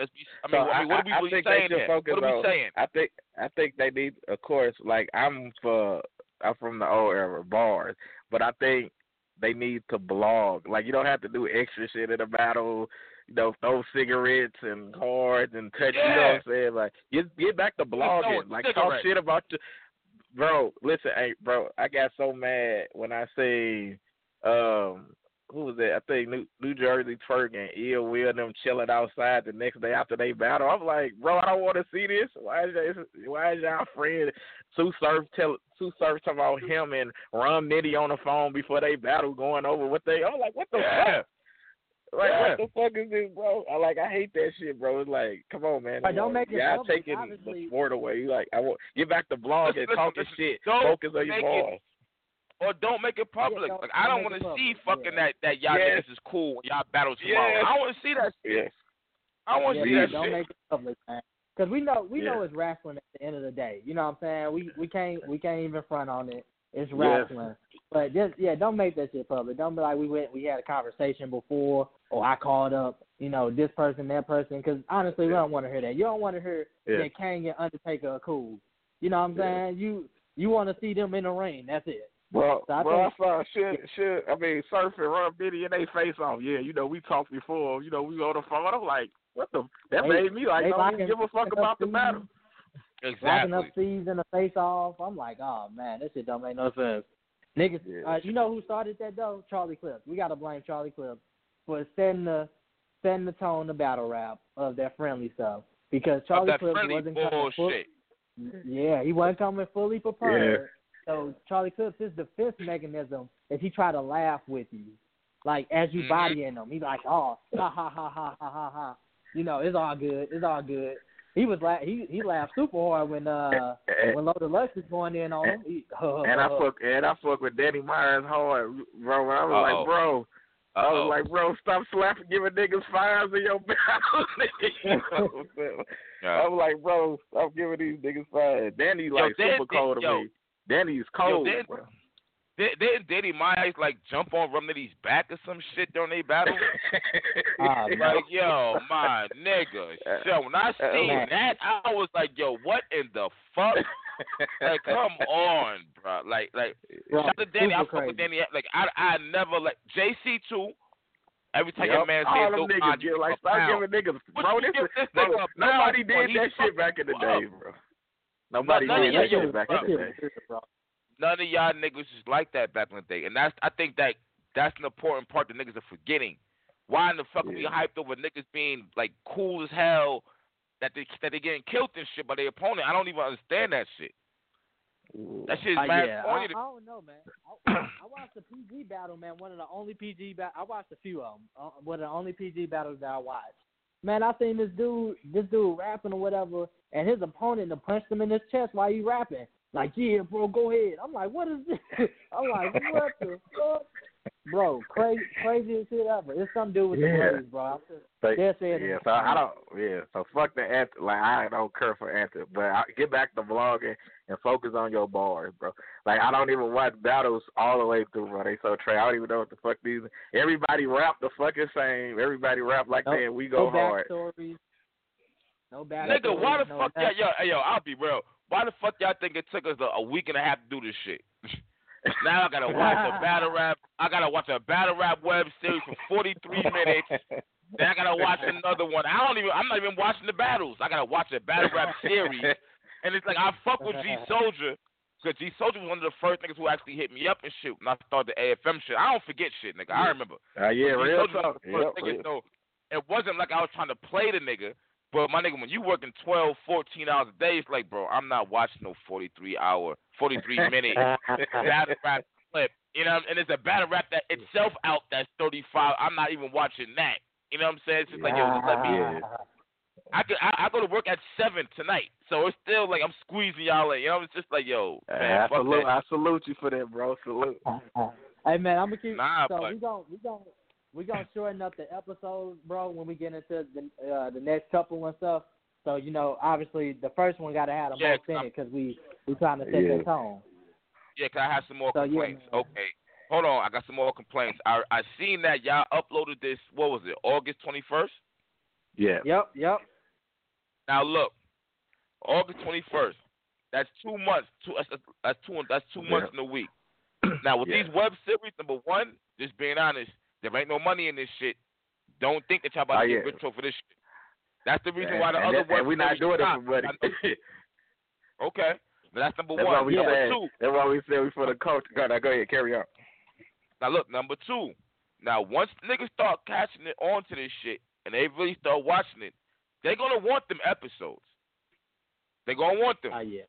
I mean, So I mean, what are we I, I really think saying they should here? focus What are we on, saying? I think I think they need, of course, like I'm for I'm from the old era bars, but I think they need to blog. Like you don't have to do extra shit in a battle. You know, throw cigarettes and cards and touch. Yeah. You know what I'm saying? Like get get back to blogging. Like talk cigarette. shit about your bro. Listen, hey, bro, I got so mad when I say um. Who was that? I think New, New Jersey Twerk and Ill Will and them chilling outside the next day after they battle. I'm like, bro, I don't want to see this. Why is y'all, why is y'all friend Sue Surf tell Sue Surf talking about him and Ron Nitty on the phone before they battle going over what they? I'm like, what the Yeah. fuck? Like, Yeah. what the fuck is this, bro? I like, I hate that shit, bro. It's like, come on, man. Right, don't make it Y'all public, taking obviously. the sport away. You like, I want get back to blog and Listen, talking listen, shit. don't Focus on your make it- boys. Or don't make it public. don't- like I don't don't make want it to see public. fucking Yeah. that that y'all Yes. niggas is cool. Y'all battle tomorrow. Yes. I don't want to see that shit. Yes. I want to Yeah, see man, that don't shit. make it public, man. Because we know we know Yeah. it's wrestling at the end of the day. You know what I'm saying? We we can't we can't even front on it. It's Yes. wrestling. But just yeah, don't make that shit public. Don't be like we went we had a conversation before, or I called up, you know, this person, that person. Because honestly, we don't want to hear that. You don't want to hear Yeah. that Kane and Undertaker are cool. You know what I'm Yeah. saying? You you want to see them in the ring. That's it. Well, So I well, think- I saw should should I mean Surf and Ron Diddy and they face off. Yeah, you know we talked before. You know we on the phone. I'm like, what the? That They- made me like they don't locking- even give a fuck locking about up the season. battle. Locking up Exactly. C's in the face off. I'm like, oh man, this shit don't make no sense. Niggas, Yeah. uh, you know who started that though? Charlie Clips. We gotta blame Charlie Clips for setting the setting the tone, the battle rap of that friendly stuff. Because Of Charlie that Clips friendly wasn't coming full, bullshit. yeah, he wasn't coming fully prepared. So Charlie Clips, his defense mechanism is he try to laugh with you, like as you Mhm. bodying him. He's like, oh, ha ha ha ha ha ha ha. You know, it's all good. It's all good. He was la- he he laughed super hard when uh And, when Loaded Lux was going in on him. He, and I fuck and I fuck with Danny Myers hard, bro. I was Uh-oh. like, bro. I Uh-oh. was like, bro, stop slapping, giving niggas fires in your battle. You know what I'm saying? Yeah. I was like, bro, stop giving these niggas fires. Danny like Dan- super cold yo, to me. Danny's cold, Dan- bro. Did, didn't Diddy Myers like jump on Rum Nitty's back or some shit during they battle? Ah, man. Like, yo, my nigga. So when I seen man. that, I was like, yo, what in the fuck? Like, come on, bro. Like, like, Bro, shout out to Danny. I super fuck with crazy. Danny. Like, I, I never like J C too. Every time Yep. your man all says them no, niggas get like stop giving niggas What bro. you This give is this bro, nigga a nobody pound? did He that shit fucking back in the up. day, bro. Nobody none of did y'all- that yo, shit back bro. in the day. Bro. None of y'all niggas is like that back in the day, and that's I think that that's an important part that niggas are forgetting. Why in the fuck are we Yeah. hyped over niggas being like cool as hell that they that they getting killed and shit by their opponent? I don't even understand that shit. That shit is Uh, mad yeah, I, corny I to- don't know, man. I, I watched the P G battle, man. One of the only P G bat. I watched a few of them. Uh, one of the only P G battles that I watched. Man, I seen this dude, this dude rapping or whatever, and his opponent done punched him in his chest while he rapping. Like, yeah, bro, go ahead. I'm like, what is this? I'm like, what the fuck? Bro, crazy, craziest shit ever. It's some dude with Yeah. the braids, bro. I'm just- So, They're saying yeah, it. so I don't. Yeah, so fuck the anthem. Like I don't care for anthem, but I, get back to vlogging and focus on your bars, bro. Like I don't even watch battles all the way through, bro. They so trash. I don't even know what the fuck these. Everybody rap the fucking same. Everybody rap like No- that. And we go no hard. backstories. No backstories. Nigga, why the no fuck y'all, nothing. yo, hey, yo, I'll be real. Why the fuck y'all think it took us a, a week and a half to do this shit? Now I gotta watch a battle rap. I gotta watch a battle rap web series for forty-three minutes. Then I gotta watch another one. I don't even. I'm not even watching the battles. I gotta watch a battle rap series. And it's like I fuck with G Soldier, Because G Soldier was one of the first niggas who actually hit me up and shit when I started the A F M shit. I don't forget shit, nigga. I remember. Uh, yeah, G real Soldier was talk. the first Yep, nigga, real. so it wasn't like I was trying to play the nigga. But my nigga, when you working twelve, fourteen hours a day, it's like, bro, I'm not watching no forty-three hour, forty-three minute battle rap clip. You know, and it's a battle rap that itself out that's thirty-five. I'm not even watching that. You know what I'm saying? It's just like, yo, just let me. Yeah. I could, I, I go to work at seven tonight, so it's still like I'm squeezing y'all in. You know, it's just like, yo, man, I fuck salute, that. I salute you for that, bro. Salute. Hey man, I'm gonna keep. Nah, so but- we gonna we gonna we gonna shorten up the episodes, bro, when we get into the uh, the next couple and stuff. So you know, obviously the first one gotta have the Yeah, most in I'm- it because we we trying to set Yeah. that tone. Yeah, cause I have some more So, yeah, complaints. man. Okay, hold on, I got some more complaints. I I seen that y'all uploaded this. What was it? August twenty-first. Yeah. Yep, yep. Now look, August twenty-first. That's two months. Two. That's, that's two. That's two months in a week. Now with Yeah. these web series, number one, just being honest, there ain't no money in this shit. Don't think that y'all about Oh, to yeah. get rich for this shit. That's the reason And, why the and other that, web and we not series doing it stopped. for money. I know- Okay, now that's number That's one. why we number said. two. That's why we said we for the culture. Go, now, go ahead, carry on. Now look, number two. Now once niggas start catching it onto this shit and they really start watching it, they're gonna want them episodes. They're gonna want them. Oh yeah.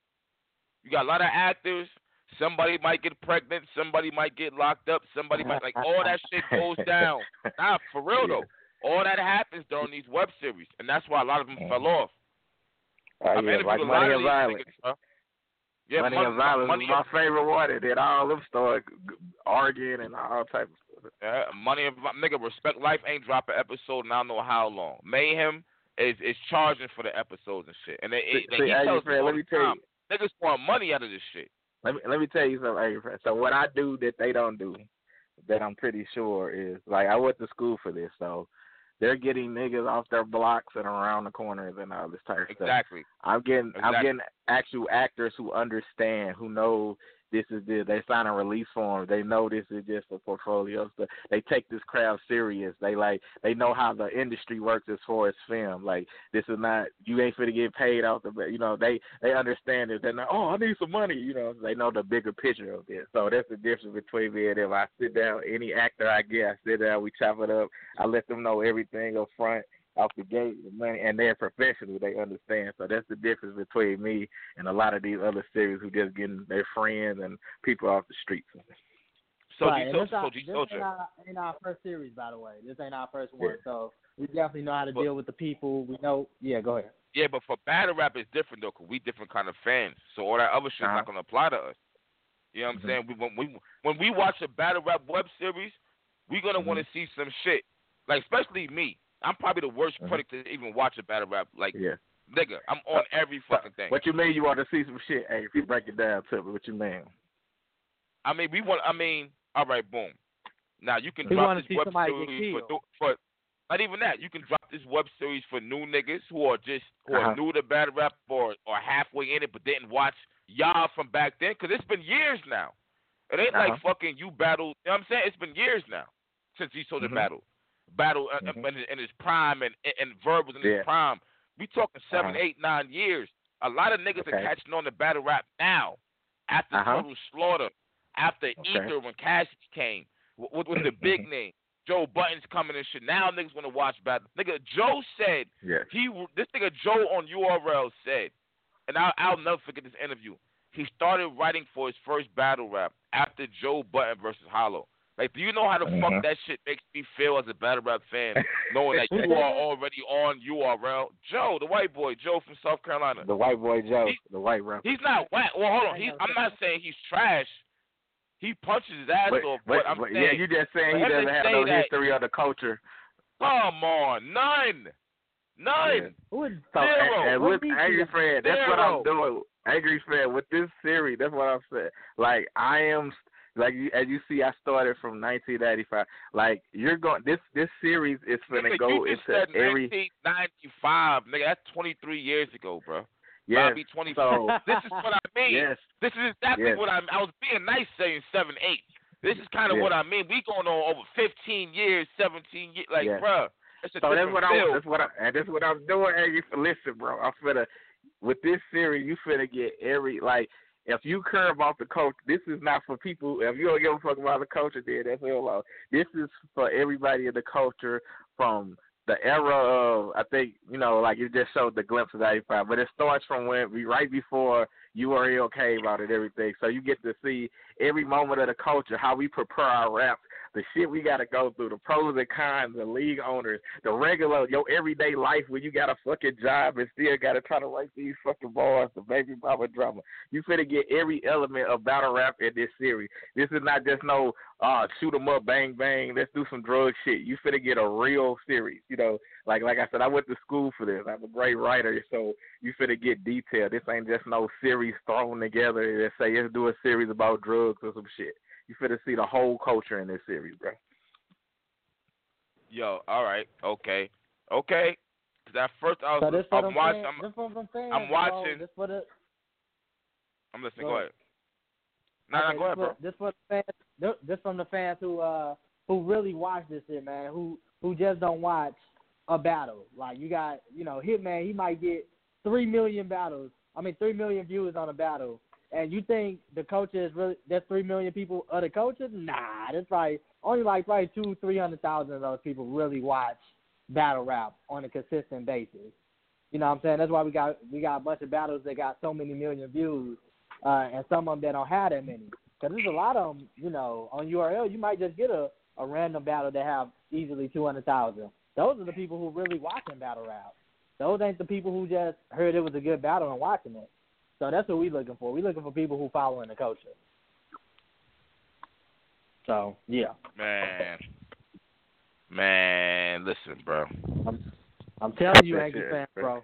You got a lot of actors. Somebody might get pregnant. Somebody might get locked up. Somebody might like all that shit goes down. Nah, for real though. All that happens during these web series, and that's why a lot of them fell off. Oh, I've yeah, interviewed like a lot Money of and these Violence. niggas, bro. Yeah, Money Money and Violence Money is my favorite one. They did all them start arguing and all type of stuff. Yeah, Money and nigga, Respect Life ain't drop an episode in I don't know how long. Mayhem is is charging for the episodes and shit, and they, See, they, see, he hey, tells Fred, me all let the me tell time, you. niggas want money out of this shit. Let me let me tell you something, hey, Fred. So what I do that they don't do, that I'm pretty sure is like I went to school for this, so they're getting niggas off their blocks and around the corners and all this type of stuff. Exactly. I'm getting Exactly. I'm getting actual actors who understand, who know this is this. They sign a release form. They know this is just a portfolio. So they take this crowd serious. They like they know how the industry works as far as film. Like this is not you ain't finna get paid out the you know they they understand it. They're not oh I need some money. You know they know the bigger picture of this. So that's the difference between me and them. I sit down any actor I get. I sit down. We chop it up. I let them know everything up front. Off the gate, the money, and they're professional. They understand. So that's the difference between me and a lot of these other series who just getting their friends and people off the streets. So, right, G, and so, this, our, so, G, this Soldier. ain't, our, ain't our first series, by the way. This ain't our first one, Yeah. so we definitely know how to But- deal with the people. We know. Yeah, go ahead. Yeah, but for battle rap, it's different though, cause we different kind of fans. So all that other shit's Uh-huh. not gonna apply to us. You know what I'm Mm-hmm. saying? We, when we when we watch a battle rap web series, we gonna Mm-hmm. want to see some shit. Like especially me, I'm probably the worst Mm-hmm. critic to even watch a battle rap. Like Yeah. nigga, I'm on every fucking thing. What you mean you want to see some shit? Hey, if you break it down to me, what you mean? I mean, we want. I mean, all right, boom. Now you can We drop wanna this see web somebody get series for, killed. new- for not even that. You can drop this web series for new niggas who are just who Uh-huh. are new to battle rap or or halfway in it but didn't watch y'all from back then. Cause it's been years now. It ain't Uh-huh. like fucking you battle. You know what I'm saying? It's been years now since he saw the Mhm. battle, battle uh, Mhm. in, in his prime and and Verb was in Yeah. his prime. We talking seven, Uh-huh. eight, nine years. A lot of niggas are Okay. catching on to battle rap now after Uh-huh. Total Slaughter, after Okay. Ether when Cassidy came with, with the big name. Joe Button's coming and shit. Now niggas want to watch battle. Nigga, Joe said Yeah. he this nigga Joe on U R L said, and I'll, I'll never forget this interview. He started writing for his first battle rap after Joe Button versus Hollow. Like, do you know how the Mhm. fuck that shit makes me feel as a battle rap fan, knowing that you are already on U R L? Joe, the white boy, Joe from South Carolina. The white boy Joe, He- the white rapper. He's not whack. Well, hold on. He's, I'm not saying he's trash. He punches his ass But, off, but, but I'm but, saying yeah, you just saying for he him to doesn't have say no that- history of the culture. Come on, none, none. Who is So, Zero. and, and What with beat Angry you? Fred, that's what I'm Zero. doing. Angry Fred, with this series, that's what I'm saying. Like, I am, like, you, as you see, I started from nineteen ninety-five. Like, you're going, this this series is going to Nigga, go you just into said every, nineteen ninety-five, nigga. That's twenty-three years ago, bro. yes, Bobby twenty. so, This is what I mean. yes, This is exactly yes. what I I was being nice saying seven, eight. This is kind of Yeah. what I mean. We going on over fifteen years, seventeen years. Like, Yeah. bruh, it's a So that's different what I'm. feel. That's what I. And that's what I'm doing. Hey, you listen, bro. I'm finna with this series. You finna get every like. If you care about the culture, this is not for people. If you don't give a fuck about the culture, then that's hell low. This is for everybody in the culture from the era of, I think, you know, like you just showed the glimpse of eighty-five, but it starts from when we right before U R L came out and everything. So you get to see every moment of the culture, how we prepare our raps, the shit we got to go through, the pros and cons, the league owners, the regular, your everyday life where you got a fucking job and still got to try to write these fucking bars, the baby mama drama. You finna get every element of battle rap in this series. This is not just no uh, shoot 'em up, bang, bang, let's do some drug shit. You finna get a real series. You know, like like I said, I went to school for this. I'm a great writer, so you finna get detail. This ain't just no series thrown together and say, let's do a series about drugs or some shit. You finna see the whole culture in this series, bro. Yo, all right, okay, okay. Cause at first I was, so this for I'm watching. Fans, I'm, this for them fans, I'm watching. Bro. This for the, I'm listening. Go Go ahead. No, okay, no, go ahead, this bro. For, this for the fans. This from the fans who uh who really watch this shit, man. Who who just don't watch a battle. Like you got, you know, Hitman. He might get three million battles. I mean, three million views on a battle. And you think the culture is really, there's three million people of the culture? Nah, that's probably, only like probably two, three hundred thousand of those people really watch battle rap on a consistent basis. You know what I'm saying? That's why we got we got a bunch of battles that got so many million views, uh, and some of them that don't have that many. Because there's a lot of them, you know, on U R L, you might just get a, a random battle that have easily two hundred thousand. Those are the people who really watching battle rap. Those ain't the people who just heard it was a good battle and watching it. So that's what we're looking for. We're looking for people who following the culture. So, yeah. Man. Man, listen, bro. I'm, I'm telling you, Yankee fans, bro.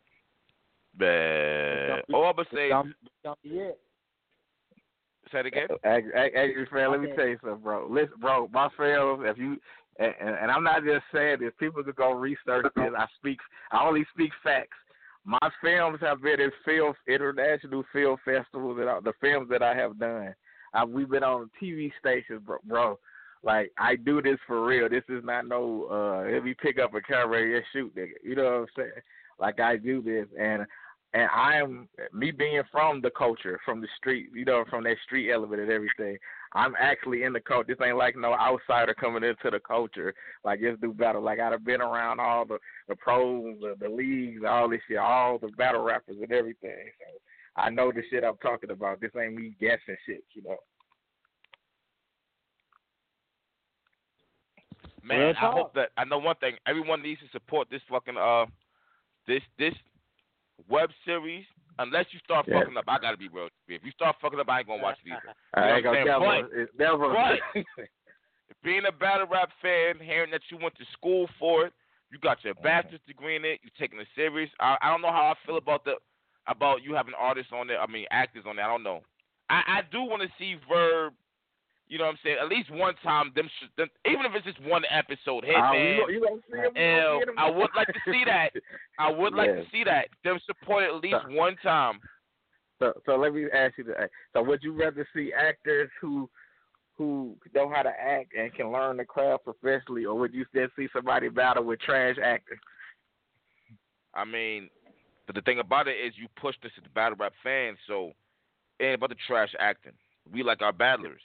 Man. All I'm going to say is... Say it again? Angry fan, let me tell you something, bro. Listen, bro, my fans, if you... And, and I'm not just saying this. People could go research this. I speak... I only speak facts. My films have been in film, international film festivals, and the films that I have done. I, we've been on T V stations, bro, bro. Like, I do this for real. This is not no, uh, let me pick up a camera and shoot, nigga. You know what I'm saying? Like, I do this. And and I am, me being from the culture, from the street, you know, from that street element and everything, I'm actually in the culture. This ain't like no outsider coming into the culture. Like, just do battle. Like, I've been around all the, the pros, the, the leagues, all this shit, all the battle rappers and everything. So I know the shit I'm talking about. This ain't me guessing shit, you know. Man, I hope that, I know one thing. Everyone needs to support this fucking, uh, this, this web series. Unless you start yeah. fucking up, I gotta be real. If you start fucking up, I ain't gonna watch it either. You I ain't gonna tell but, it's never. But being a battle rap fan, hearing that you went to school for it, you got your bachelor's degree in it, you're taking it serious. I, I don't know how I feel about the about you having artists on there. I mean, actors on there. I don't know. I, I do want to see Verb. You know what I'm saying? At least one time, them, sh- them even if it's just one episode, hit uh, man. You, you gonna see him, L, you I would like to see that. I would like yes. to see that. Them support at least so, one time. So, so let me ask you that. So, would you rather see actors who who know how to act and can learn the craft professionally, or would you still see somebody battle with trash actors? I mean, but the thing about it is, you push this as battle rap fans, so it ain't about the trash acting. We like our battlers.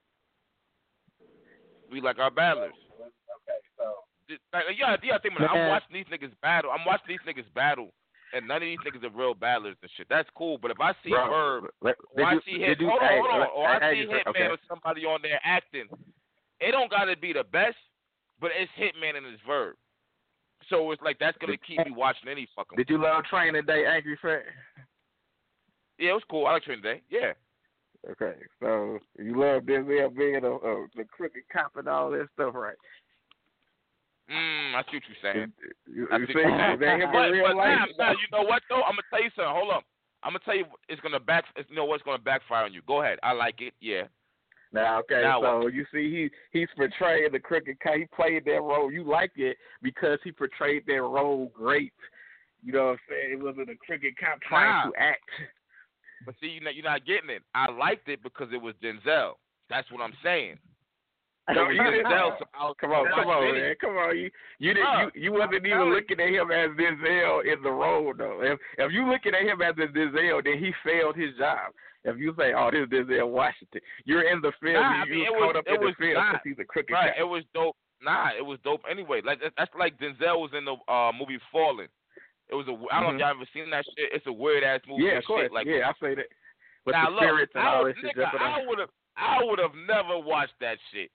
We like our battlers. Okay, so like, yeah, yeah. I think man, I'm watching these niggas battle. I'm watching these niggas battle, and none of these niggas are real battlers and shit. That's cool. But if I see Bro, Verb, let, or I you, see Hit, you, hold on, hey, hold on, or I hey, see hey, Hitman okay. or somebody on there acting, it don't gotta be the best, but it's Hitman and his Verb. So it's like that's gonna keep me watching any fucking. Did you love Training Day, Angry Fat? Yeah, it was cool. I like Training Day. Yeah. Okay, so you love Denzel being a, a, the crooked cop and all that stuff, right? Mm, I see what you're saying. You, I you see see, what they but, but, real but life. now, now, you know what though? I'm gonna tell you something. Hold on. I'm gonna tell you it's gonna back. You know what's gonna backfire on you. Go ahead. I like it. Yeah. Now, okay, now so what? you see, he he's portraying the crooked cop. He played that role. You like it because he portrayed that role great. You know what I'm saying? It wasn't a crooked cop trying nah. to act. But see, you're not, you're not getting it. I liked it because it was Denzel. That's what I'm saying. No, It was you didn't. Denzel. Come on, Watch come on, Vinny. man, come on. You you didn't Bruh, you, you wasn't I'm even telling looking at him as Denzel in the role though. If if you looking at him as a Denzel, then he failed his job. If you say, "Oh, this is Denzel Washington," you're in the film. Nah, you I mean, you it caught was- up it in the was film not- because he's a crooked Right, guy. it was dope. Nah, it was dope anyway. Like that- that's like Denzel was in the uh, movie Fallen. It was a. I don't know if y'all ever seen that shit. It's a weird ass movie. Yeah, and of course. Shit. Like, yeah, I say that. But now the look, spirits and I all would, that shit nigga, jumping I on. would have, I would have never watched that shit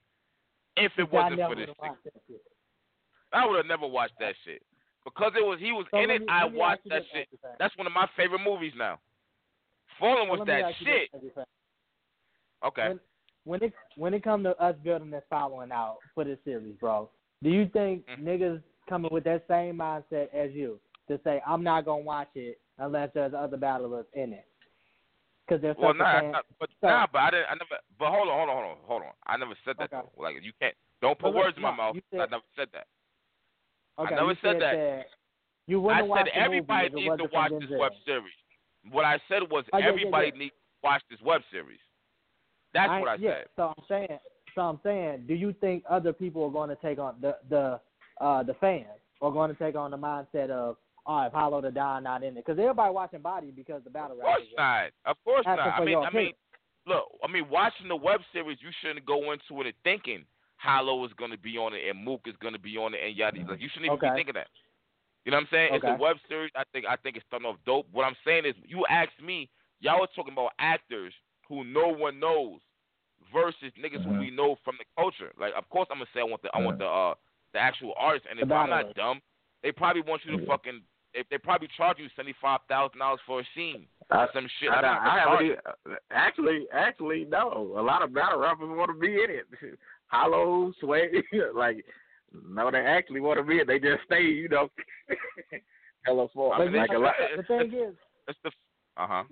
if it See, I wasn't never for this would've shit. watched that shit. I would have never watched that shit because it was he was So in let it. me- I let me watched ask you that this, shit. Ezra. That's one of my favorite movies now. Fallen So was let me that ask you this, shit. Ezra. Okay. When, when it when it comes to us building this following out for this series, bro, do you think Mhm. niggas coming with that same mindset as you to say I'm not gonna watch it unless there's other battlers in it? Because there's Well, such a nah, fan. nah, but So- nah, but I didn't. I never. But hold on, hold on, hold on, hold on. I never said that Okay. though. Like you can't. Don't put But look, words in my no, mouth. you I said- never said that. Okay, never you said that. you I wouldn't watch said the everybody movie if it needs to wasn't from watch this Denzel. web series. What I said was Oh, yeah, yeah, everybody yeah. needs to watch this web series. That's I, what I yeah, said. So I'm saying, so I'm saying, do you think other people are going to take on the the uh, the fans are going to take on the mindset of, all right, Hollow the Don not in it? Because everybody watching Body because the battle Of course not. Of course not. Asking I for mean, your I mean, opinion. look. I mean, watching the web series, you shouldn't go into it thinking Hollow is going to be on it and Mook is going to be on it and yada. Like you shouldn't even Okay. be thinking that. You know what I'm saying? It's Okay. a web series. I think I think it's starting off dope. What I'm saying is, you asked me, y'all were talking about actors who no one knows versus niggas Mm-hmm. who we know from the culture. Like, of course, I'm gonna say I want the I want the uh the actual artist, and The if I'm battlers. not dumb, they probably want you to fucking. They, they probably charge you seventy five thousand dollars for a scene or some shit. I, Like, I, I'm not I retarded. haven't even- actually, actually, no. A lot of battle rappers want to be in it. Hollow, Sway, like, no, they actually want to be in it. They just stay, you know, hella far. I But mean, you like know, a lot. the thing is, It's the uh huh.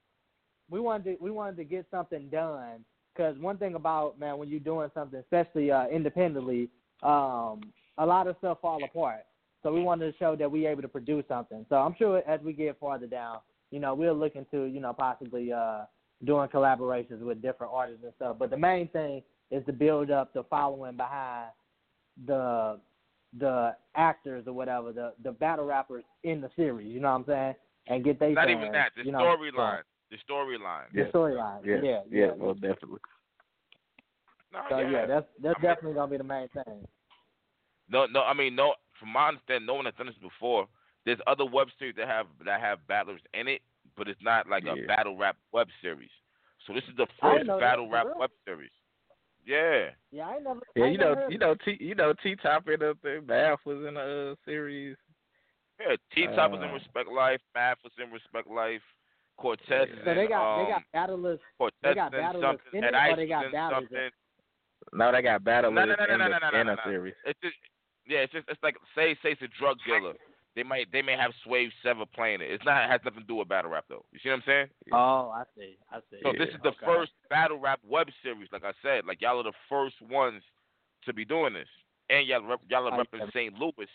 we wanted to we wanted to get something done because one thing about man when you're doing something, especially uh, independently, um, a lot of stuff fall apart. So we wanted to show that we able to produce something. So I'm sure as we get farther down, you know, we'll look into you know possibly uh, doing collaborations with different artists and stuff. But the main thing is to build up the following behind the the actors or whatever, the the battle rappers in the series. You know what I'm saying? And get they Not fans, even that. The you know, storyline. The storyline. The storyline. Yeah, yeah, yeah, well, definitely. No, So yeah. yeah, that's that's I mean- definitely gonna be the main thing. No, no. I mean, no. From my understanding, no one has done this before. There's other web series that have that have battlers in it, but it's not like Yeah. a battle rap web series. So this is the I didn't first know that, battle for rap real? web series. Yeah. Yeah, I ain't never. Yeah, I you ain't know, never heard you of know, it. T, you know, T Top in up there. Math was in the uh, series. Yeah. T Top was in Uh, Respect Life. Math was in Respect Life. Cortez is So they in, got um, they got battlers. Cortez they got is in battlers something. in Ed it, or Ice they is got in battlers in- something. No, they got battlers No, no, no, no, in, no, the, no, no, in no, a no. series. It's just, yeah, it's just, it's like say, say it's a drug dealer. They might, they may have Swave Sever playing it. It's not, it has nothing to do with battle rap though. You see what I'm saying? Oh, I see. I see. So this is the Okay. first battle rap web series. Like I said, like y'all are the first ones to be doing this, and y'all rep, y'all are I repping get it. Saint Louis.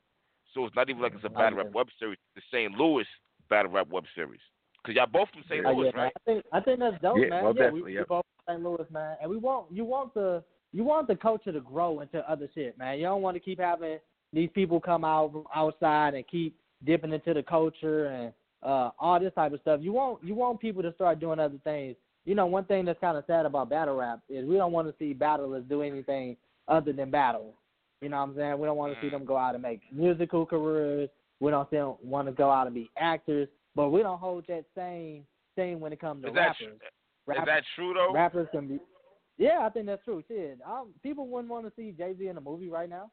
So it's not even like it's a I battle get rap it. web series. It's the Saint Louis battle rap web series. Cause y'all both from Saint Oh, Louis, yeah, right? I think I think that's dope, Yeah, man. most yeah, definitely, we, we yeah. both from Saint Louis, man, and we want you want the you want the culture to grow into other shit, man. You don't want to keep having these people come out from outside and keep dipping into the culture and uh, all this type of stuff. You want you want people to start doing other things. You know, one thing that's kind of sad about battle rap is we don't want to see battlers do anything other than battle. You know what I'm saying? We don't want to see them go out and make musical careers. We don't see them want to go out and be actors, but we don't hold that same thing when it comes to Is that, rappers. is that true though? Rappers can be. Yeah, I think that's true. Shit, um, people wouldn't want to see Jay-Z in a movie right now.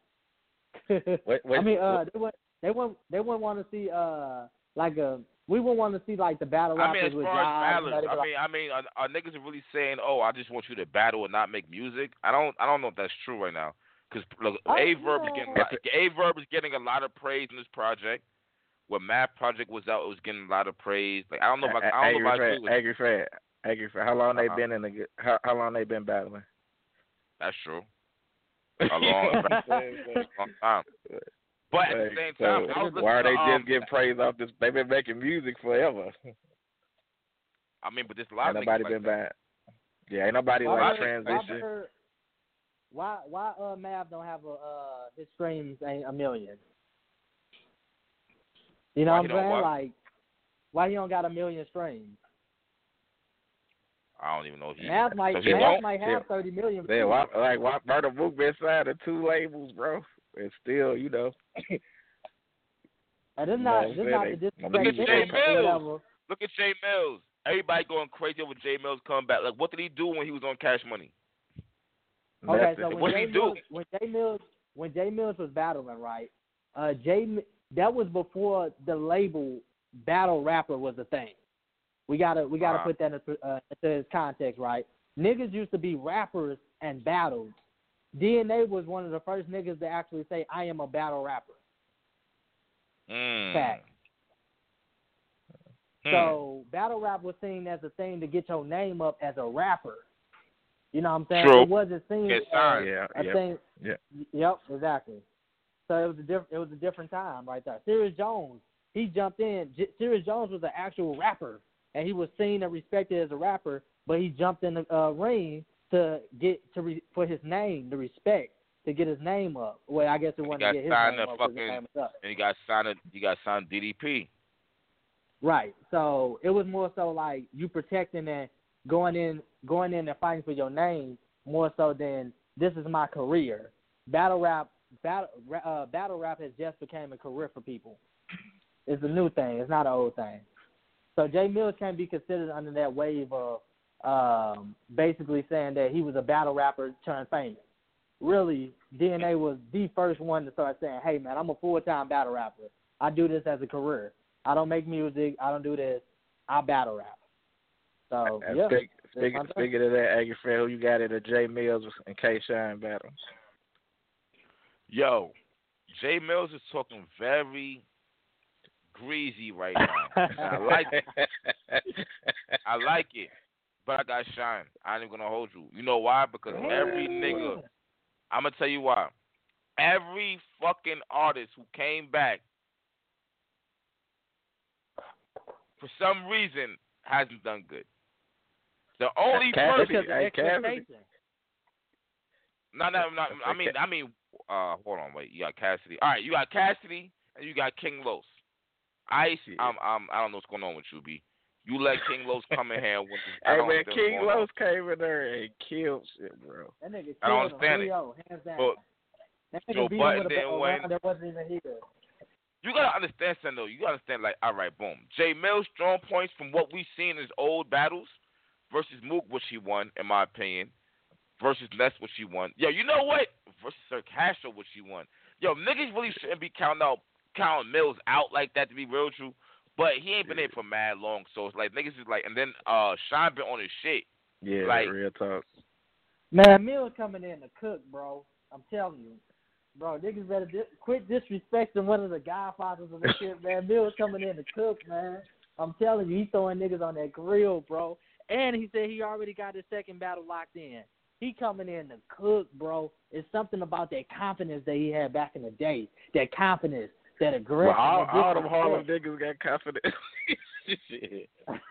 Wait, wait, I mean, uh, wait. they would they wouldn't they wouldn't want to see uh like a we wouldn't want to see like the battle I rappers mean, as with far as Jive, battlers, you know, they be I like, mean, I mean, are, are niggas really saying, "Oh, I just want you to battle and not make music"? I don't, I don't know if that's true right now. Because look, Oh, A Verb is no. getting, A Verb is getting a lot of praise in this project. When Math Project was out, it was getting a lot of praise. Like I don't know if I, I don't know if I agree with. Angry Fred, Angry Fred. How long Uh-huh. they been in the? How, how long they been battling? That's true. A long, long time. But at the Like, same so time, I was why are they listening to, um, just getting praise off this? They've been making music forever. I mean, but there's a lot Ain't of nobody niggas been like that. bad. Yeah, ain't nobody Robert- like transition. Robert, why why uh Mav don't have a uh his streams ain't a million? You know Why what I'm he don't saying? what? Like, why he don't got a million streams? I don't even know if he. Mav might so he Mav don't? might have thirty million. Yeah, why, like why Murder Mook been signed to two labels, bro? It's still, you know. And this not No, this man, not they- the I'm Look at using Jay it. Mills. Look at Jay Mills. Everybody going crazy over Jay Mills coming back. Like, what did he do when he was on Cash Money? Okay, so Nothing. when What Jay he do? Mills, when Jay Mills when Jay Mills was battling, right? Uh, Jay that was before the label battle rapper was a thing. We gotta we gotta Uh-huh. put that into, uh, into its context, right? Niggas used to be rappers and battled. D N A was one of the first niggas to actually say, "I am a battle rapper." Mm. Fact. Hmm. So battle rap was seen as a thing to get your name up as a rapper. You know what I'm saying? True. It wasn't seen Get as signed. Yeah, a yeah, thing. yeah. Yep, exactly. So it was a diff- it was a different time right there. Sirius Jones, he jumped in. J- Sirius Jones was an actual rapper, and he was seen and respected as a rapper. But he jumped in the uh, ring to get to re- for his name, the respect, to get his name up. Well, I guess it He wasn't got to get his signed name to up. 'cause his fucking, name was up. and he got signed. to- He got signed to D D P. Right. So it was more so like you protecting and going in, going in and fighting for your name more so than this is my career. Battle rap, battle, uh, battle rap has just became a career for people. It's a new thing. It's not an old thing. So Jay Mills can't be considered under that wave of um, basically saying that he was a battle rapper turned famous. Really, D N A was the first one to start saying, "Hey man, I'm a full-time battle rapper. I do this as a career. I don't make music. I don't do this. I battle rap." So And yeah. speak, that's speaking, my thing. speaking of that, Aggie Fan, who you got at a J Mills and K Shine battle? Yo, Jay Mills is talking very greasy right now. And I like it. I like it. But I got Shine. I ain't gonna hold you. You know why? Because every nigga, I'm gonna tell you why. Every fucking artist who came back for some reason hasn't done good. The only Cassidy, person, hey, Cassidy. Expectation. no, no, no. I mean, I mean, uh, hold on, wait. You got Cassidy. All right, you got Cassidy and you got King Los. Ice, I'm, I'm, I don't know what's going on with you, B. You let King Los come in here. With the, I Hey don't man, understand King what's going Los came in there and killed shit, bro. That nigga I don't killed him, understand it. three oh, hands down. But That Joe nigga beat Budden him with a didn't a win. round that wasn't even here. you gotta understand something though. You gotta understand, like, all right, boom. Jay Mills' strong points from what we've seen in his old battles versus Mook, which he won, in my opinion, versus Ness, which he won. Yo, you know what? Versus Sir Castro, which he won. Yo, niggas really shouldn't be counting out counting Mills out like that, to be real true. But he ain't been in for mad long, so it's like niggas is like, and then uh Shine been on his shit. Yeah, Like- real talk. Man, Mills coming in to cook, bro. I'm telling you. Bro, niggas better di- quit disrespecting one of the godfathers of this shit, man. Mills coming in to cook, man. I'm telling you, he's throwing niggas on that grill, bro. And he said he already got his second battle locked in. He coming in to cook, bro. It's something about that confidence that he had back in the day. That confidence, that aggression. Well, all, that all them disrespect. Harlem niggas got confidence. Shit.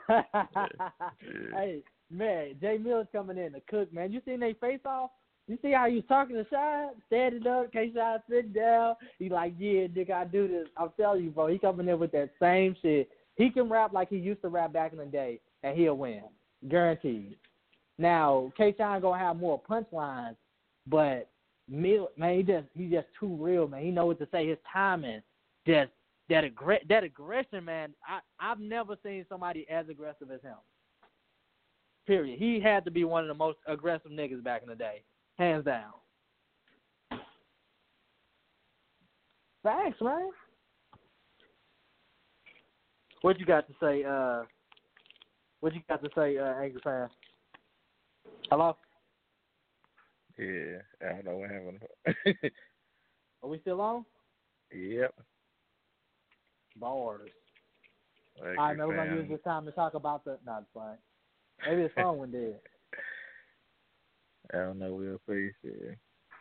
Hey, man, Jay Mills coming in to cook, man. You seen they face off? You see how he was talking to Shine? Standing up, K-Shine sitting down. He like, yeah, nigga, I do this. I'm telling you, bro, he coming in with that same shit. He can rap like he used to rap back in the day, and he'll win. Guaranteed. Now, K-Shine going to have more punchlines, but Mill, man, he just he just too real, man. He know what to say. His timing, just that aggr- that aggression, man. I I've never seen somebody as aggressive as him. Period. He had to be one of the most aggressive niggas back in the day, hands down. Facts, man. What you got to say? Uh, what you got to say, uh, Angry Fan? Hello. Yeah, I don't know what happened. Are we still on? Yep. Bars. Like All right, man, we're fan. going to use this time to talk about the... No, it's fine. Maybe his phone went dead. I don't know. We'll see. Yeah.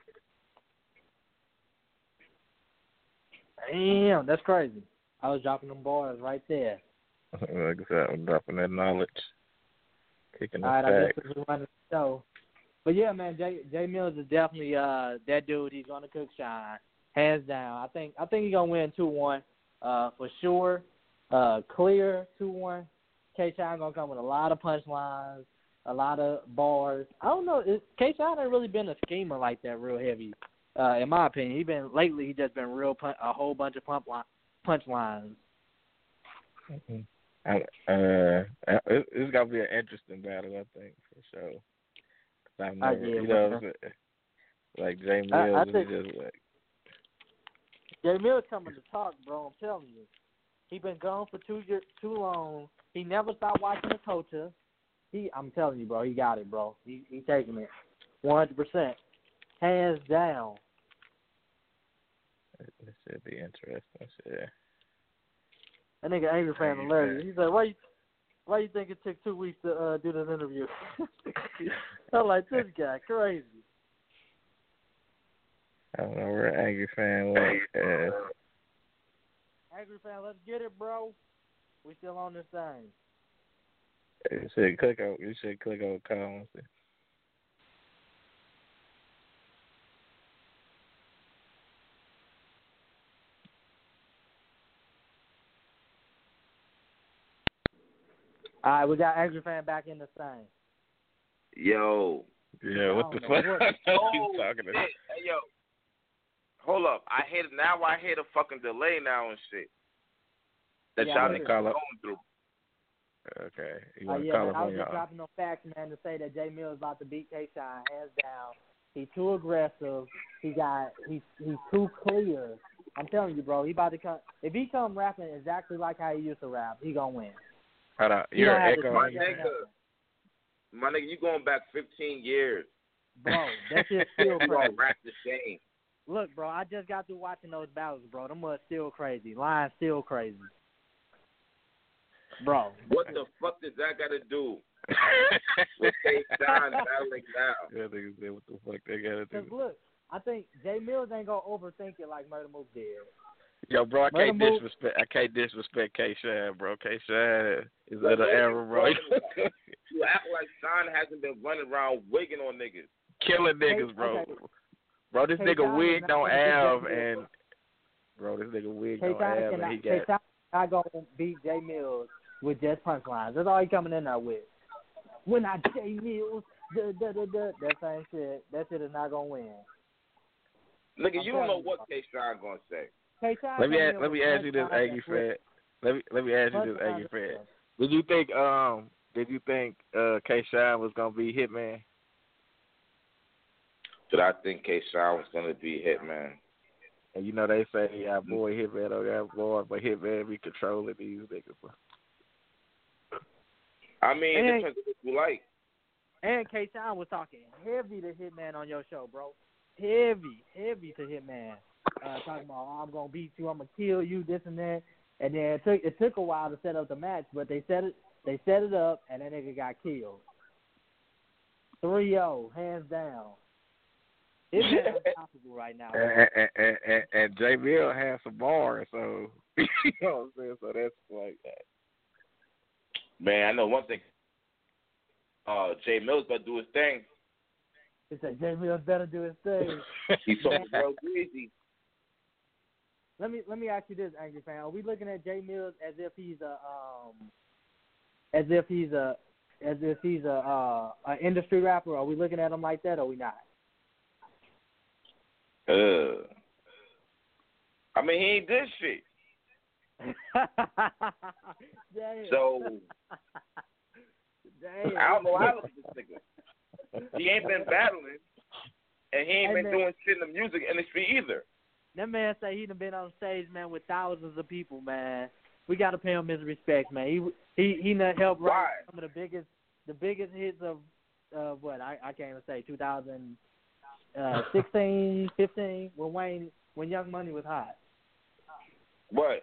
Damn, that's crazy. I was dropping them bars right there. Like I said, I'm dropping that knowledge. Kicking the All right, I facts. guess we're running the show. But yeah, man, Jay Jay Mills is definitely uh that dude. He's gonna cook shine, hands down. I think I think he's gonna win two one, uh for sure. Uh, clear two one. K Shine gonna come with a lot of punchlines, a lot of bars. I don't know. K Shine ain't really been a schemer like that, real heavy. Uh, in my opinion, he been lately. He just been real pun- a whole bunch of pump line, punchlines. Mm-hmm. I, uh, it, it's gonna be an interesting battle, I think, for sure. Cause I've never, yeah, you know, man. like Jay Mills, I, I is think just like Jay Mills coming to talk, bro. I'm telling you, he been gone for two years, too long. He never stopped watching the culture. He, I'm telling you, bro, he got it, bro. He, he taking it, one hundred percent, hands down. this should be interesting. Shit. That nigga Angry Fan Angry hilarious. Fan. He's like, why you, why you think it took two weeks to uh, do this interview? I'm like, this guy crazy. I don't know where Angry Fan was. Uh, Angry Fan, let's get it, bro. We still on this thing. you should click on. You should click on comments. All right, we got Angry Fan back in the thing. Yo. Yeah, what the I don't fuck? know what- Oh, you talking to? shit. Hey, yo. Hold up. I hit now. I hit a fucking delay now and shit. That Yeah, y'all I niggas call going up. through. Okay, you Uh, want to yeah, call man, up I on was your just dropping no facts, man, to say that Jay Mills about to beat K Shine hands down. He's too aggressive. He got he's he's too clear. I'm telling you, bro. He about to come. If he come rapping exactly like how he used to rap, he gonna win. Hold on, He you're don't have to echoing. My change up nigga. nothing. My nigga, you going back fifteen years. Bro, that shit's still You crazy. gonna rap the same. Look, bro, I just got through watching those battles, bro. Them was still crazy. Lions still crazy. Bro. What the fuck does that got to do with K Shine battling now? Yeah, niggas said what the fuck they gotta Cause do. look, I think Jay Mills ain't gonna overthink it like Murder Mook did. Yo, bro, I can't Murder Mook- disrespect. I can't disrespect K Shine, bro. K Shine is But of the listen, era, bro. You act like Shine hasn't been running around wigging on niggas. Killing niggas, bro. Okay. Bro, this K. nigga Shine wig is don't not gonna have, beat Jay Mills. and bro, this nigga wig K. don't Shine have, and cannot, he K. got. Shine not gonna beat Jay Mills with just punchlines. That's all he coming in there with. When I Jay Mills, da, da, da, da, that same shit, that shit is not gonna win. Nigga, I'm you don't know telling what you, K Shine gonna say. K. Shine Let me coming ask, in let with me ask you this, punchlines Aggie and Fred. Let me let me ask you this, punchlines Aggie and Fred. stuff. Did you think um did you think uh K Shine was gonna be Hitman? Did I think K Shine was gonna be Hitman? And you know they say our boy Hitman don't got boy, but Hitman be controlling these niggas. Bro. I mean, it And- depends on what you like. And K. Shine was talking heavy to Hitman on your show, bro. Heavy, heavy to Hitman. Uh, talking about, oh, I'm gonna beat you, I'm gonna kill you, this and that. And then it took it took a while to set up the match, but they set it they set it up, and that nigga got killed. three oh, hands down. Hitman unstoppable right now. bro. And, and, and, and, and J Mill has some bars, so you know what I'm saying. So that's like that. Man, I know one thing. Uh, Jay Mills better do his thing. He said Jay Mills better do his thing. He's so real greasy. Let me let me ask you this, Angry Fan. Are we looking at Jay Mills as if he's a um as if he's a as if he's a uh an industry rapper? Are we looking at him like that or are we not? Uh, I mean, he ain't did shit. Damn. So, Damn. I don't know how to look at this nigga. He ain't been battling, and he ain't Hey, been man. doing shit in the music industry either. That man say he done been on stage, man, with thousands of people, man. We gotta pay him his respect, man. He he he done helped write Why? some of the biggest the biggest hits of uh what I I can't even say two thousand sixteen, fifteen when Wayne when Young Money was hot. What?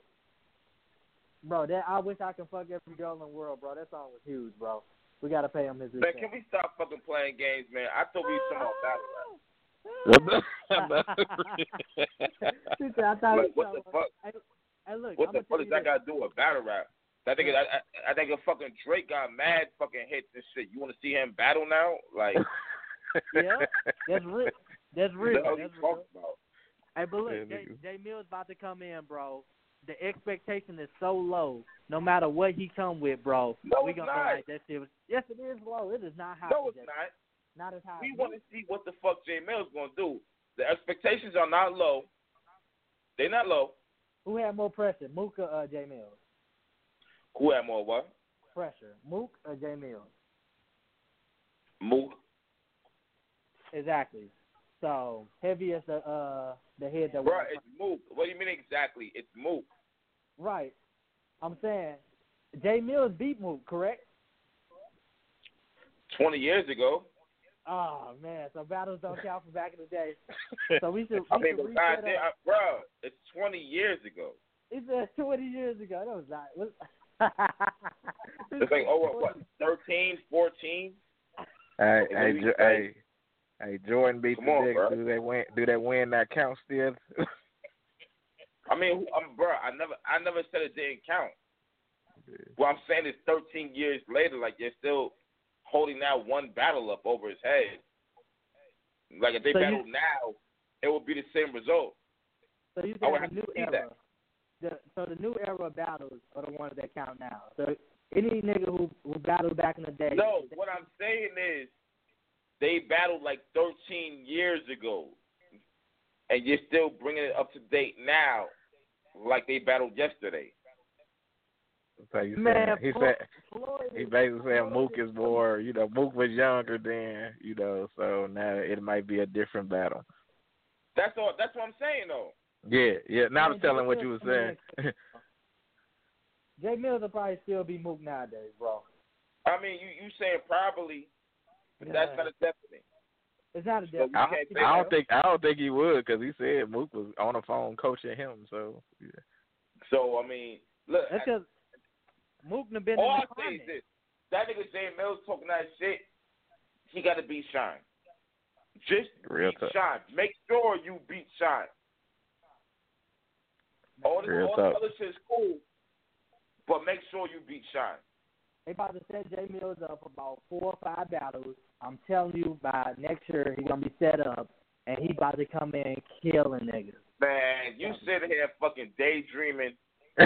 Bro, that I wish I could fuck every girl in the world, bro. That song was huge, bro. We gotta pay him his Man, respect. can we stop fucking playing games, man? I thought we were talking about battle rap. He said, I thought Like, we what was the talking fuck? about- Hey, hey, look, What I'm the gonna fuck tell does you that this. got to do with battle rap? I think I, I, I think a fucking Drake got mad fucking hits and shit. You want to see him battle now? Like, Yeah, that's real. That's real. What the hell That's you real. talking about? Hey, but look, Yeah, Jay, niggas. Jay Mills about to come in, bro. The expectation is so low. No matter what he come with, bro, No, we it's gonna not. feel like that shit. Was, yes, it is low. It is not high. No, it's Jay. not. Not as high. We as want to see what the fuck Jay Mills gonna do. The expectations are not low. They're not low. Who had more pressure, Mook or uh, Jay Mills? Who had more what? Pressure, Mook or Jay Mills? Mook. Exactly. So heavy as the uh the head that. Bro, it's Mook. What do you mean exactly? It's Mook. Right. I'm saying Jay Mills beat Mook, correct? Twenty years ago. Oh man, so battles don't count for back in the day. So we should. We I mean, should but God reset damn, up. bro, it's twenty years ago. He said twenty years ago. That was not. Was, It's like, oh, what, what thirteen, fourteen? Hey, What hey, do you Jo- say? hey, hey, Jordan beat Come the on, Knicks. bro. Do they win? Do they win that count still? I mean, um, bro, I never, I never said it didn't count. What I'm saying is, thirteen years later, like you're still holding that one battle up over his head. Like if they So you- battled now, it would be the same result. So you I would said have the new to see era. that. The, so the new era battles are the ones that count now. So any nigga who who battled back in the day. No, what I'm saying is, they battled like thirteen years ago, and you're still bringing it up to date now, like they battled yesterday. So you Man, saying, he Floyd- said Floyd he is- basically saying Floyd Mook is- is more, you know, Mook was younger then, you know, so now it might be a different battle. That's all. That's what I'm saying, though. Yeah, yeah. Now I'm Man, telling Jay what you Mills were saying. Jay Mills will probably still be Mook nowadays, bro. I mean, you you saying probably, but that's Yeah. not a definite. It's not a So difference. you I, can't say I don't that. think I don't think he would because he said Mook was on the phone coaching him. So yeah. So I mean, look. That's because Mook done been All in I the say is finals. this: that nigga Jay Mills talking that shit. He got to beat Shine. Just Real beat tough. Shine. Make sure you beat Shine. All this, Real all tough. this other shit is cool, but make sure you beat Shine. They about to set Jay Mills up for about four or five battles. I'm telling you, by next year he gonna be set up, and he about to come in killing niggas. Man, you sitting here fucking daydreaming. That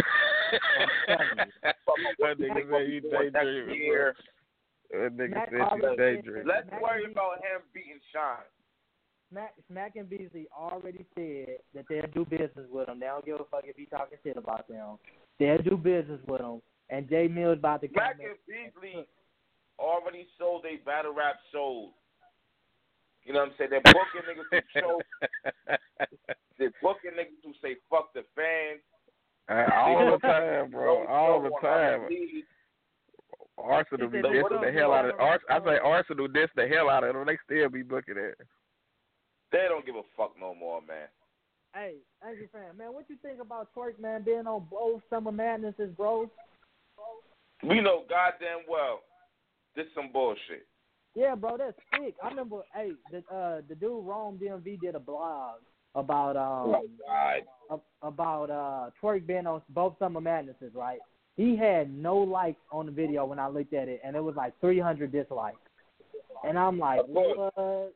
What nigga Mac said you doing next daydreaming. year. bro. That nigga Mac said already you said- daydreaming. Let's Mac worry and about him beating Shine. Smack, Smack and Beasley already said that they'll do business with him. They don't give a fuck if he talking shit about them. They'll do business with him. And Jay Mills about to come Mac in. and Beasley already sold they battle rap shows. You know what I'm saying? They're booking niggas who show. They're booking niggas who say fuck the fans. Uh, all the time, bro. Don't All show the on how time. they lead. Arsenal be He said they dissing the don't hell out of know. Ars- I say Arsenal diss the hell out of them. They still be booking it. They don't give a fuck no more, man. Hey, Angry fan, man, what you think about Twerk, man, being on both Summer Madnesses, bro? We know goddamn well this some bullshit. Yeah, bro, that's sick. I remember, hey, the uh, the dude Rome D M V did a blog about um Oh God. a- about uh Twerk being on both Summer Madnesses, right? He had no likes on the video when I looked at it, and it was like three hundred dislikes. And I'm like, Of course. what?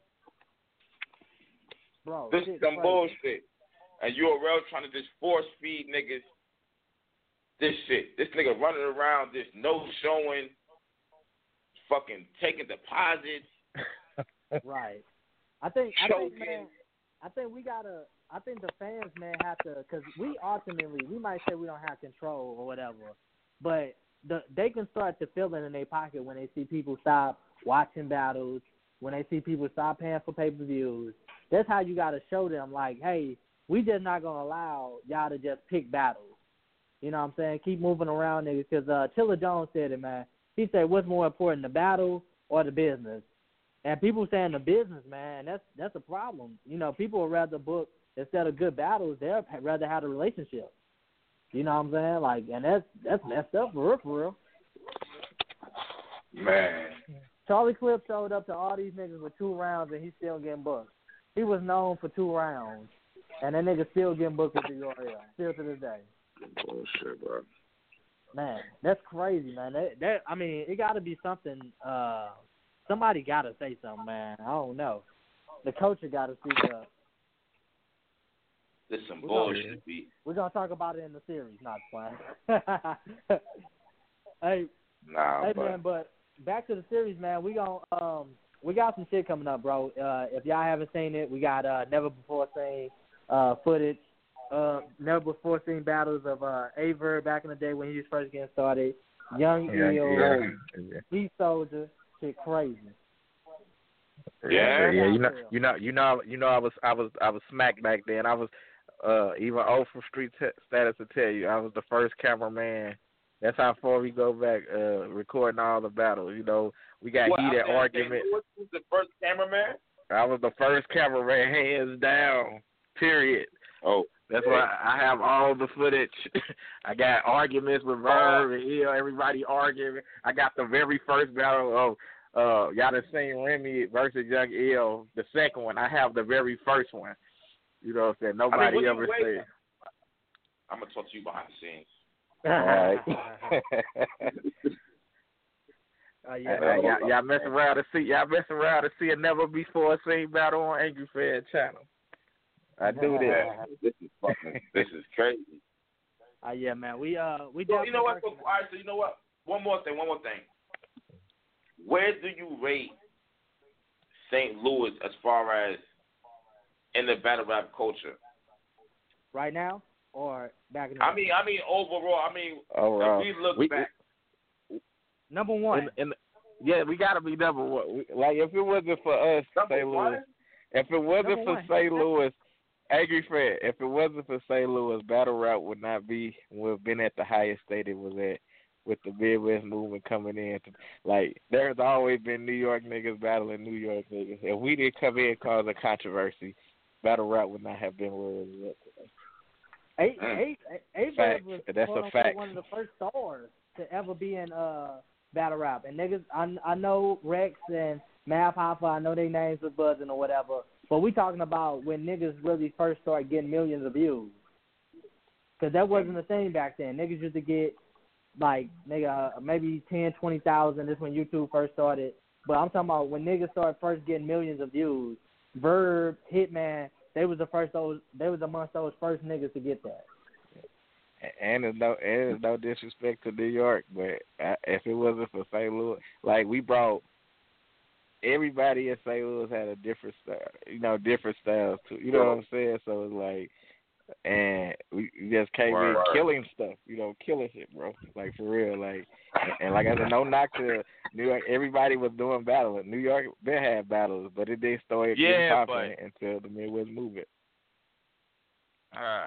Bro, This shit is some crazy. bullshit. And U R L trying to just force feed niggas this shit. This nigga running around just no showing, fucking taking deposits. Right. I think, I think, Choking. man, I think we gotta. I think the fans, man, have to, because we ultimately, we might say we don't have control or whatever, but the they can start to feel it in their pocket when they see people stop watching battles, when they see people stop paying for pay per views. That's how you gotta show them, like, hey, we just not gonna allow y'all to just pick battles. You know what I'm saying? Keep moving around, niggas. Because uh, Tilla Jones said it, man. He said, "What's more important, the battle or the business?" And people saying the business, man, that's that's a problem. You know, people would rather book instead of good battles. They'd rather have a relationship. You know what I'm saying? Like, and that's that's messed up for real, for real. Man. Charlie Cliff showed up to all these niggas with two rounds, and he's still getting booked. He was known for two rounds, and that nigga still getting booked with the U R L, still to this day. Bullshit, bro. Man, that's crazy, man. That, that I mean, it got to be something, uh, somebody got to say something, man. I don't know. The coach got to speak up. This some we're bullshit, gonna, B. We're gonna talk about it in the series, not playing. hey, nah, hey but. man, but back to the series, man. We gonna um, we got some shit coming up, bro. Uh, if y'all haven't seen it, we got uh, never before seen uh, footage, uh, never before seen battles of uh, Aver back in the day when he was first getting started. Young yeah, Eel, yeah, Heat Soldier, shit crazy. Yeah, yeah, you know, you know, you know, you know, I was, I was, I was smacked back then. I was, uh, even old from street t- status to tell you, I was the first cameraman. That's how far we go back, uh, recording all the battles. You know, we got what, heated arguments. Who was the first cameraman? I was the first cameraman, hands down. Period. Oh, that's why I have all the footage. I got arguments with Verb and Eel, everybody arguing. I got the very first battle of. Uh, y'all done seen Remy versus Young Eel, the second one. I have the very first one. You know what I'm saying? Nobody I mean, ever said. I'm going to talk to you behind the scenes. All right. uh, yeah, uh, y'all, y'all mess around to see, y'all mess around to see a never before seen battle on Angry Fan channel. I do this. This is fucking, this is crazy. Uh, yeah, man. We, uh, we so, you know what? So, all right, so you know what? One more thing, one more thing. Where do you rate Saint Louis as far as in the battle rap culture? Right now or back in the I mean, I mean overall. I mean, overall. if we look we, back. Number one. In, in, yeah, we got to be number one. We, like, if it wasn't for us, Saint Louis, if it wasn't number for one. Saint Louis, Angry Fan, if it wasn't for Saint Louis, battle rap would not be, would have been at the highest state it was at. With the Midwest movement coming in, to, like there's always been New York niggas battling New York niggas. If we didn't come in and cause a controversy, battle rap would not have been where it is today. A A A was That's a fact. one of the first stars to ever be in uh battle rap, and niggas, I I know Rex and Math Hoffa, I know their names was buzzing or whatever, but we talking about when niggas really first started getting millions of views, because that wasn't the thing back then. Niggas used to get like, nigga, uh, maybe ten, twenty thousand. This when YouTube first started. But I'm talking about when niggas started first getting millions of views. Verb, Hitman, they was the first those. They was amongst those first niggas to get that. And it's no, and it's no disrespect to New York, but if it wasn't for Saint Louis, like we brought everybody in Saint Louis had a different style, you know, different styles too. You know what I'm saying? So it's like. And we just came right, in right. killing stuff, you know, killing shit, bro. Like, for real. Like, and, and like I said, no knock to New York. Everybody was doing battles. New York, they had battles, but it didn't start yeah, getting popular but... until the Midwest movement. Uh,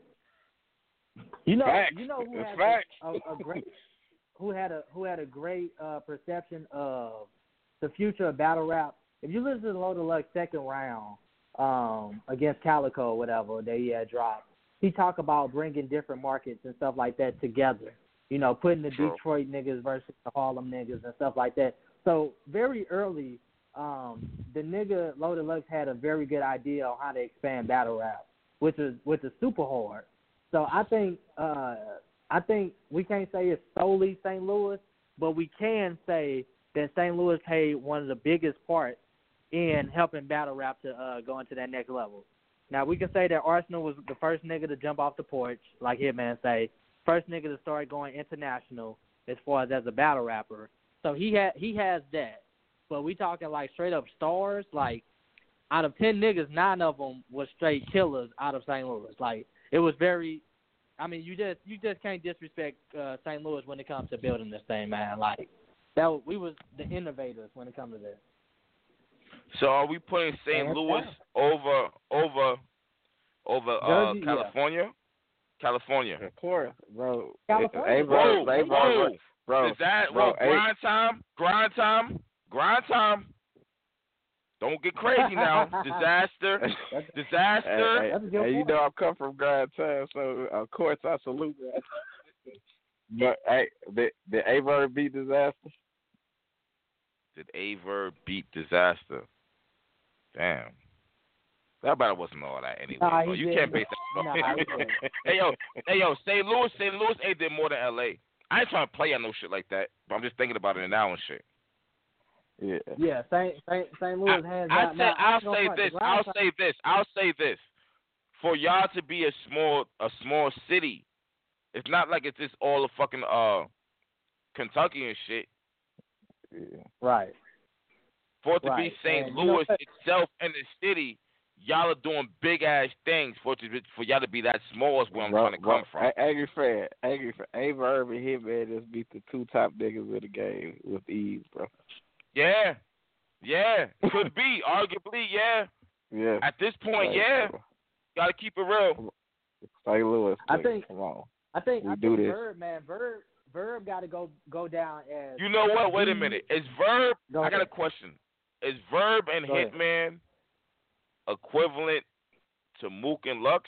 you know, facts. you know who it's had facts. a, a great, who had a who had a great uh, perception of the future of battle rap. If you listen to the Low Deluxe second round. Um, against Calico, whatever that he had dropped, he talked about bringing different markets and stuff like that together. You know, putting the True. Detroit niggas versus the Harlem niggas and stuff like that. So very early, um, the nigga Low Deluxe had a very good idea on how to expand battle rap, which is which is super hard. So I think uh, I think we can't say it's solely Saint Louis, but we can say that Saint Louis played one of the biggest parts in helping battle rap to uh, go into that next level. Now, we can say that Arsenal was the first nigga to jump off the porch, like Hitman say, first nigga to start going international as far as as a battle rapper. So he ha- he has that. But we talking like straight up stars, like out of ten niggas, nine of them was straight killers out of Saint Louis. Like, it was very, I mean, you just you just can't disrespect uh, Saint Louis when it comes to building this thing, man. Like, that was, we was the innovators when it comes to this. So are we putting Saint Man, Louis yeah. over over over uh, Jersey, California? Yeah. California. Of course, bro. California. Hey, bro, Whoa, hey, bro, whoa. bro. Is that bro, bro, grind time? Grind time? Grind time? Don't get crazy now. Disaster. Disaster. Hey, hey, hey, you know I'm come from grind time, so of course I salute that. But hey, the the Aver beat Disaster. Did Aver beat Disaster? Damn. That battle wasn't all that anyway. Nah, so he you didn't. can't base that. Nah, he didn't. hey yo, hey yo, Saint Louis, Saint Louis, A did more than L A. I ain't trying to play on no shit like that, but I'm just thinking about it now and shit. Yeah. Yeah, Saint Saint Saint Louis hands I, down. I say, Now, I'll ain't gonna say front, the this. ground I'll time- say this. I'll say this. For y'all to be a small a small city, it's not like it's just all of fucking uh Kentucky and shit. Yeah. Right. For it to Right. be Saint And you know Louis what? itself and the city, y'all are doing big ass things for it to be, for y'all to be that small is where I'm Bro, trying to come bro, from. A- Angry Fred, Angry Fred, A Verb and Hitman just beat the two top niggas in the game with ease, bro. Yeah, yeah, could be arguably, yeah. Yeah. At this point, Like, yeah. bro. Gotta keep it real. Saint Louis, I please, think- come on. I think We I do think this. Verb, man, Verb Verb got to go go down as. You know what? Wait a the- minute. Is Verb? Go I got a ahead. question. Is Verb and Go ahead. Hitman equivalent to Mook and Lux?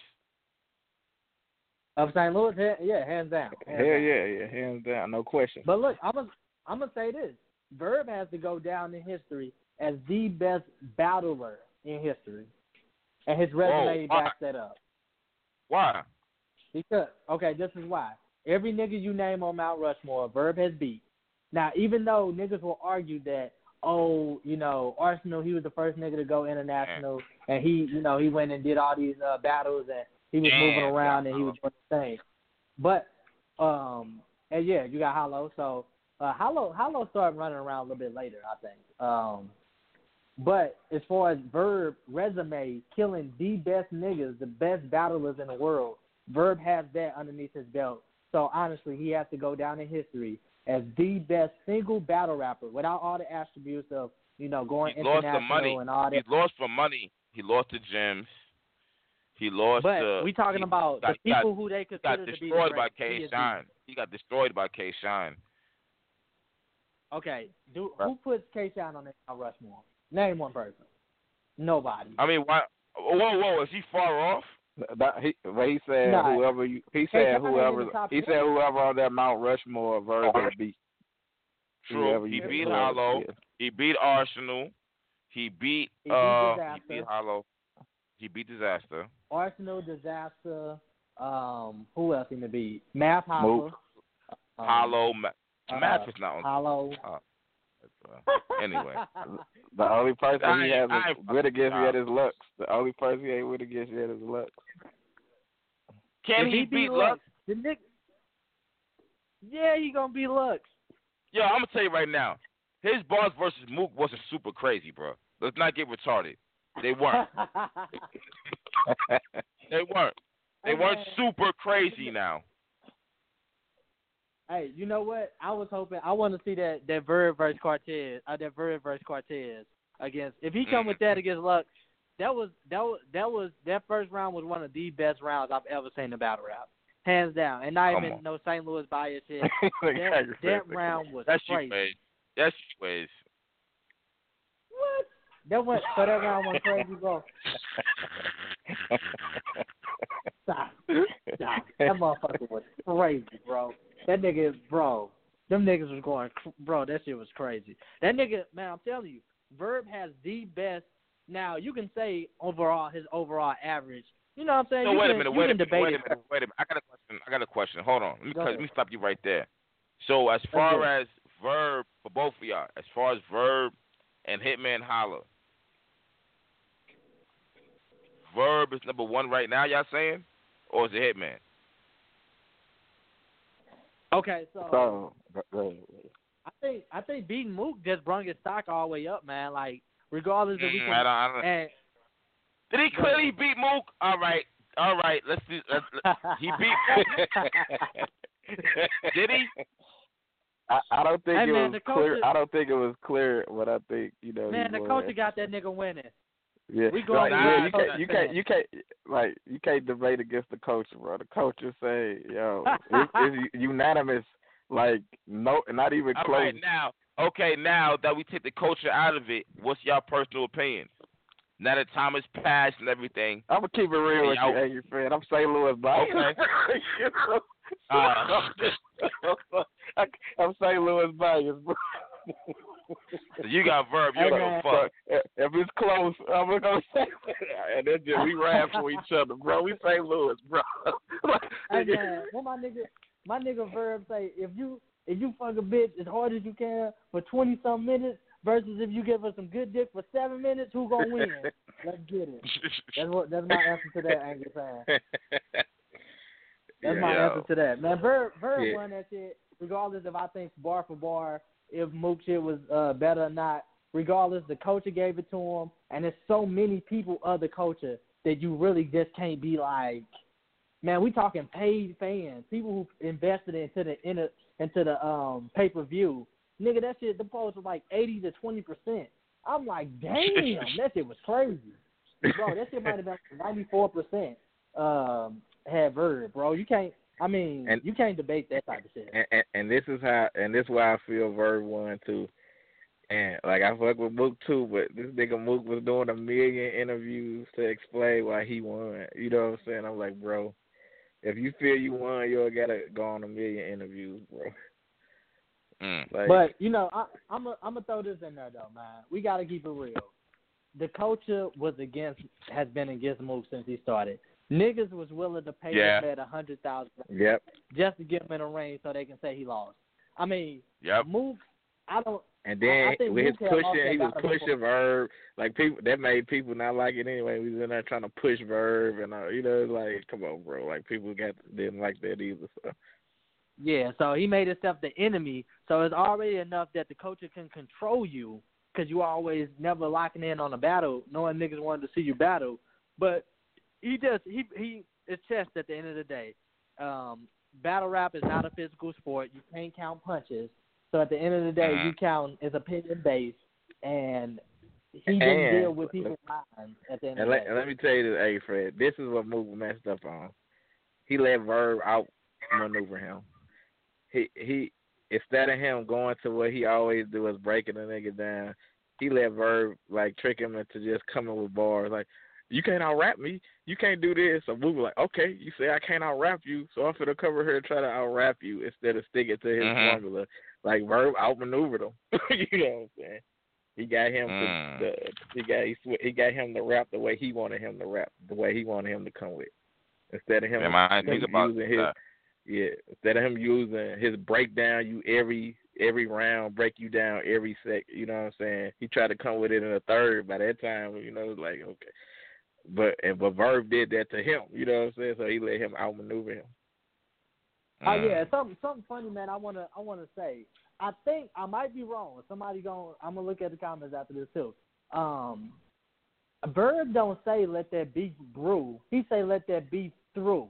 Of Saint Louis, he- yeah, hands down. Hell Hands down. yeah, yeah, hands down, no question. But look, I'm gonna I'm gonna say this: Verb has to go down in history as the best battler in history, and his resume Whoa, why? backs that up. Why? Because okay, this is why. Every nigga you name on Mount Rushmore, Verb has beat. Now, even though niggas will argue that, oh, you know, Arsenal, he was the first nigga to go international, and he, you know, he went and did all these uh, battles, and he was Damn, moving around, and he Hollow. was doing the thing. But, um, and yeah, you got Hollow. So, uh, Hollow, Hollow started running around a little bit later, I think. Um, but as far as Verb resume, killing the best niggas, the best battlers in the world, Verb has that underneath his belt. So honestly, he has to go down in history as the best single battle rapper without all the attributes of, you know, going He lost international the money. and all He that. lost for money. He lost the gyms. He lost. But the, we talking he about got, the people got, who they he consider got to be the destroyed by great. K. He is Shine. He got destroyed by K. Shine. the- Okay, do, who puts K. Shine on the Mount Rushmore? Name one person. Nobody. I mean, why? Whoa, whoa! Is he far off? That, he, but he said Nah. whoever you, he Hey, said Shine ain't in whoever the top he ten. said whoever on that Mount Rushmore Verb will beat. True. Whoever He you- beat whoever, Hollow. yeah. He beat Arsenal. He beat. He beat uh. Disaster. He beat Hollow. He beat Disaster. Arsenal, Disaster. Um, who else in the beat? Math Hopper. Mook. Um, Hollow. Ma- uh, Math is not on. Hollow. Uh, uh, anyway. The only person I he ain't- hasn't I ain't win against fucking yet is Lux. The only person he ain't win against yet is Lux. Can If he, beat Lux? The Nick. Yeah, he gonna beat Lux. Yo, I'm gonna tell you right now. His bars versus Mook wasn't super crazy, bro. Let's not get retarded. They weren't. They weren't. They Hey, weren't man. super crazy now. Hey, you know what? I was hoping I want to see that that Verb versus Cortez, uh, that Verb versus Cortez against. If he come with that against Lux, that was that was that was that first round was one of the best rounds I've ever seen in battle rap, hands down. And not Come even on. no Saint Louis bias shit. that that round was That's you crazy. ways. That's you ways. What? That went so that round went crazy, bro. Stop. Stop. That motherfucker was crazy, bro. That nigga, bro. Them niggas was going, cr- bro. That shit was crazy. That nigga, man, I'm telling you, Verb has the best. Now you can say overall his overall average. You know what I'm saying? No, you wait can, a minute. you Wait a can minute. debate Wait a it. minute. Wait a minute. I got a question. I got a question. Hold on. Let me, Go let ahead. me stop you right there. So as far good. as Verb for both of y'all, as far as Verb and Hitman Holla, Verb is number one right now. Y'all saying, or is it Hitman? Okay, so So, go ahead. I think I think beating Mook just brung his stock all the way up, man. Like regardless if we Mm, can. I don't, I don't, and did he clearly beat Mook? All right. All right. Let's do. Let's, let, he beat Mook. Did he? I, I don't think Hey, it man, was the clear. coach- I don't think it was clear what I think. You know, man, he the won. coach got that nigga winning. Yeah, we going like, with yeah, the you coach can't, you fan. can't, you can't, like, you can't debate against the coach, bro. The coach will say, yo, it's, it's unanimous, like, no, not even All close. right. Now, okay. Now that we take the culture out of it, what's y'all personal opinions? Now that time has passed and everything. I'm gonna keep it real with Hey, you, I- angry fan. I'm Saint Louis bias. Okay. You know? Uh, I, I'm Saint Louis bias, bro. You got Verb. You Hey, don't man. give a fuck. If if it's close, I'm gonna say, and then just we rap for each other, bro. We Saint Louis, bro. Hey man, what my nigga, my nigga Verb say, if you if you fuck a bitch as hard as you can for twenty some minutes, versus if you give us some good dick for seven minutes, who gonna win? Let's get it. That's what. That's my answer to that, Angry fan. That's yeah, my yo. answer to that. Man, Verb, Verb Yeah. won that shit, regardless if I think bar for bar, if Mook shit was uh, better or not. Regardless, the culture gave it to him, and there's so many people of the culture that you really just can't be like, man, we talking paid fans, people who invested into the into, into the um pay per view. Nigga, that shit, the post was like eighty to twenty percent. I'm like, damn, that shit was crazy, bro. That shit might have been ninety-four percent. Um, had Verb, bro. You can't. I mean, and, you can't debate that type of shit. And, and, and this is how, and this is why I feel Verb won too. And like I fuck with Mook too, but this nigga Mook was doing a million interviews to explain why he won. You know what I'm saying? I'm like, bro, if you feel you won, you gotta go on a million interviews, bro. Mm. Like, But you know, I, I'm a, I'm gonna throw this in there though, man. We gotta keep it real. The culture was against, has been against Mook since he started. Niggas was willing to pay Yeah. this man a hundred thousand Yep. just to get him in a ring so they can say he lost. I mean, Yep. Mook, I don't. And then I think with his Mook had lost pushing, that he was battle pushing before. Verb. Like people, that made people not like it anyway. We was in there trying to push Verb, and uh, you know, like, come on, bro. Like people got didn't like that either. So. Yeah, so he made himself the enemy. So it's already enough that the culture can control you because you always never locking in on a battle, knowing niggas wanted to see you battle. But he just he he it's chess at the end of the day. Um, battle rap is not a physical sport. You can't count punches. So at the end of the day, you count is opinion based, and he didn't And- deal with people's minds at the end And of the let, day. and let me tell you this, hey Fred, this is what Mook messed up on. He let Verb out maneuver him. He he instead of him going to what he always do is breaking the nigga down, he let Verb like trick him into just coming with bars like, you can't out rap me, you can't do this. So Mook was like, okay, you say I can't out rap you, so I'm finna come over here and try to out rap you instead of sticking to his Mhm. formula. Like Verb outmaneuvered him. You know what I'm saying? He got him Mm. to the he got he, sw- he got him to rap the way he wanted him to rap, the way he wanted him to come with. Instead of him, Damn, I didn't think him about using his that. yeah, instead of him using his breakdown, you every every round break you down every sec. You know what I'm saying? He tried to come with it in a third. By that time, you know, like okay, but and but Verb did that to him. You know what I'm saying? So he let him outmaneuver him. Oh Mm. yeah, something something funny, man. I wanna I wanna say. I think I might be wrong. Somebody going I'm gonna look at the comments after this too. Um, Verb don't say let that beef brew. He say let that beef through.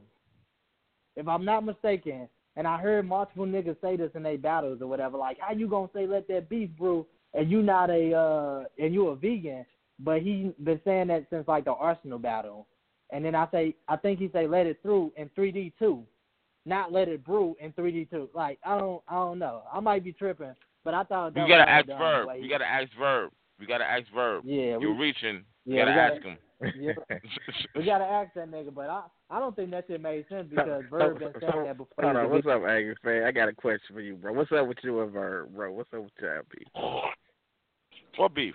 If I'm not mistaken, and I heard multiple niggas say this in their battles or whatever, like how you gonna say let that beef brew and you not a uh and you a vegan, but he been saying that since like the Arsenal battle. And then I say I think he say let it through in three D two. Not let it brew in three D two. Like I don't, I don't know. I might be tripping, but I thought that You was gotta all ask done Verb. the way You he- gotta ask Verb. You gotta ask Verb. Yeah, we- You're reaching. You yeah, gotta we gotta- ask him. Yeah, we gotta ask that nigga, but I, I don't think that shit made sense because Verb been saying that before. Hold he on, was what's a up, Angry Fan? I got a question for you, bro. What's up with you and Verb, bro? What's up with y'all people? What beef?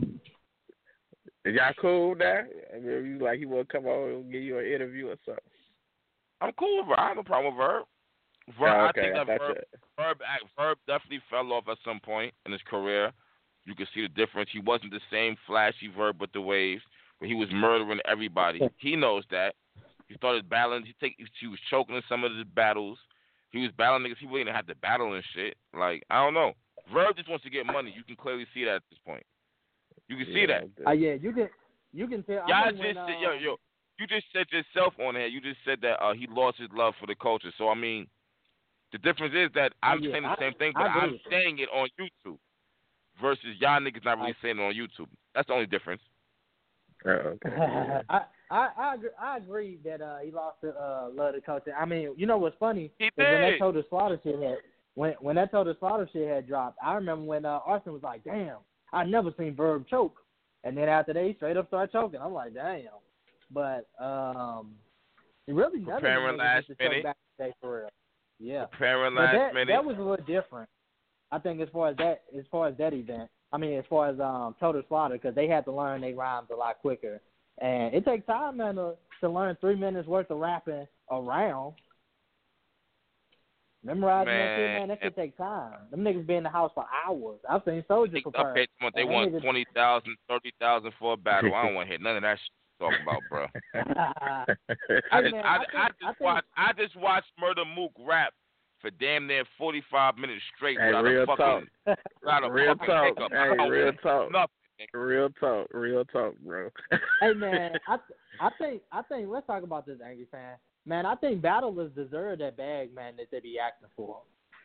Is y'all cool now? I mean, you like he want to come on and give you an interview or something? I'm cool with Verb. I have no problem with Verb. Verb Oh, I okay, think I that thought Verb, Verb, act- Verb definitely fell off at some point in his career. You can see the difference. He wasn't the same flashy Verb with the waves, but he was murdering everybody. He knows that. He started battling. He take. He was choking in some of his battles. He was battling niggas. He wouldn't have to battle and shit. Like I don't know. Verb just wants to get money. You can clearly see that at this point. You can see Yeah, that. Uh, yeah, you can, you can tell. I Y'all think just when, said, yo, um, yo, you just said yourself on here. You just said that uh, he lost his love for the culture. So I mean, the difference is that I'm yeah, saying the I- same thing, I but agree I'm with you. saying it on YouTube versus y'all niggas not really I- saying it on YouTube. That's the only difference. Oh, okay. I, I, I, agree, I agree that uh, he lost the uh, love of the culture. I mean, you know what's funny? He is when that did. Total Slaughter shit had when when that Total Slaughter shit had dropped. I remember when uh, Arsenal was like, "Damn, I never seen Verb choke," and then after they straight up started choking, I'm like, "Damn." But um, really, none Preparing of them niggas last used to choke minute. back in the day for real. Yeah, Preparing but last that minute. that was a little different. I think as far as that as far as that event, I mean, as far as um, Total Slaughter, because they had to learn their rhymes a lot quicker. And it takes time, man, to, to learn three minutes worth of rapping around. Memorizing Man, that shit, man, that shit take time. Them niggas be in the house for hours. I've seen soldiers prepare. Up here, they and want niggas- twenty thousand, thirty thousand for a battle. I don't want to hear none of that shit you talking about, bro. I just, man, I, I think- I I just think- watched, I just watched Murder Mook rap for damn near forty-five minutes straight Hey, without real a fucking, talk. without a Real fucking talk. hiccup. Hey, I don't real want talk. Nothing. Real talk. Real talk, bro. Hey man, I I think I think let's talk about this, Angry Fan. Man, I think battlers deserve that bag, man, that they be asking for.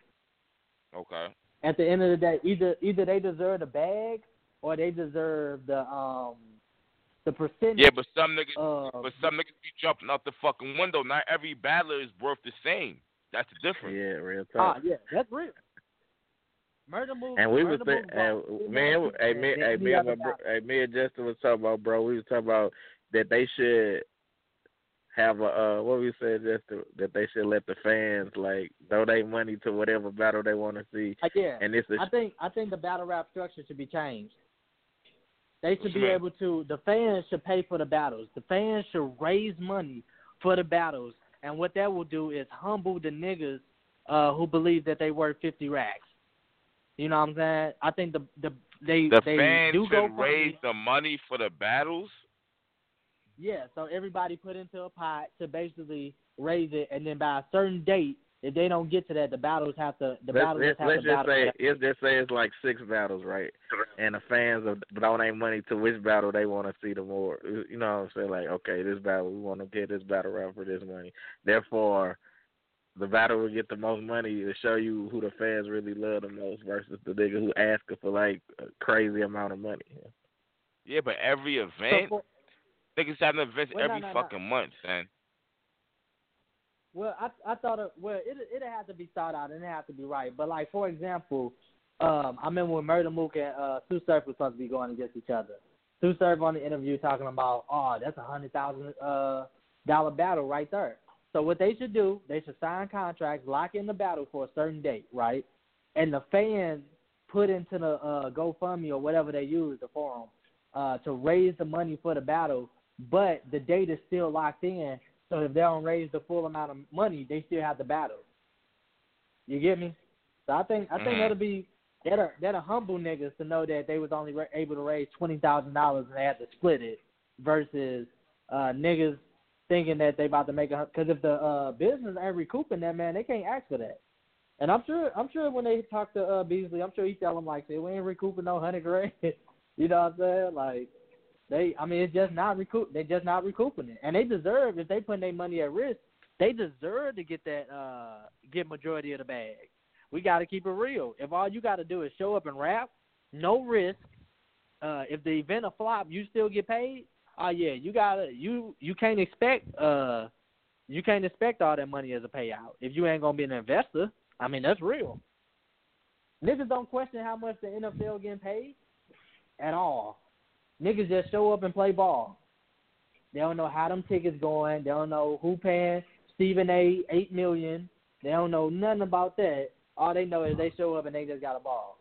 Okay. At the end of the day, either either they deserve the bag or they deserve the um the percentage. Yeah, but some niggas, of, but some niggas be jumping out the fucking window. Not every battler is worth the same. That's the difference. Yeah, real ah, talk. yeah, that's real. Murder move. And we was murder saying, move and man, hey, me, hey, me and my bro, hey, me and Justin was talking about, bro. We was talking about that they should have a uh, what we said, Justin, that they should let the fans like donate money to whatever battle they want to see. Uh, yeah, and it's a, I think I think the battle rap structure should be changed. They should What be you mean? able to. The fans should pay for the battles. The fans should raise money for the battles, and what that will do is humble the niggas uh, who believe that they worth fifty racks. You know what I'm saying? I think the the they The they fans do go should raise the money for the battles. Yeah, so everybody put into a pot to basically raise it, and then by a certain date, if they don't get to that, the battles have to the let's, battles let's, have let's to just battle. say that. let's just say it's like six battles, right? And the fans of donate money to which battle they want to see the more. You know what I'm saying? Like, okay, this battle we want to get this battle round for this money. Therefore, the battle will get the most money to show you who the fans really love the most versus the nigga who asking for like a crazy amount of money. Yeah, but every event, So for- niggas having events Well, no, every no, no. fucking month, man. Well, I I thought it, well it it had to be thought out and it had to be right. But like for example, um, I remember when Murder Mook and uh, Sue Surf was supposed to be going against each other. Sue Surf on the interview talking about, oh, that's a hundred thousand uh dollar battle right there. So what they should do, they should sign contracts, lock in the battle for a certain date, right? And the fans put into the uh, GoFundMe or whatever they use, the forum, uh, to raise the money for the battle, but the date is still locked in. So if they don't raise the full amount of money, they still have the battle. You get me? So I think I think Mhm. that'll be that'll that'll humble niggas to know that they was only ra- able to raise twenty thousand dollars and they had to split it, versus uh, niggas thinking that they about to make a. Because if the uh, business ain't recouping that, man, they can't ask for that. And I'm sure I'm sure when they talk to uh, Beasley, I'm sure he tell them like, "Say we ain't recouping no hundred grand." You know what I'm saying? Like. They, I mean, it's just not recoup. They just not recouping it, and they deserve if they putting their money at risk. They deserve to get that, uh, get majority of the bag. We got to keep it real. If all you got to do is show up and rap, no risk. Uh, if the event a flop, you still get paid. Oh yeah, you gotta, you you can't expect, uh, you can't expect all that money as a payout if you ain't gonna be an investor. I mean, that's real. Niggas don't question how much the N F L getting paid at all. Niggas just show up and play ball. They don't know how them tickets going. They don't know who paying Stephen A. eight million dollars. They don't know nothing about that. All they know is they show up and they just got a ball.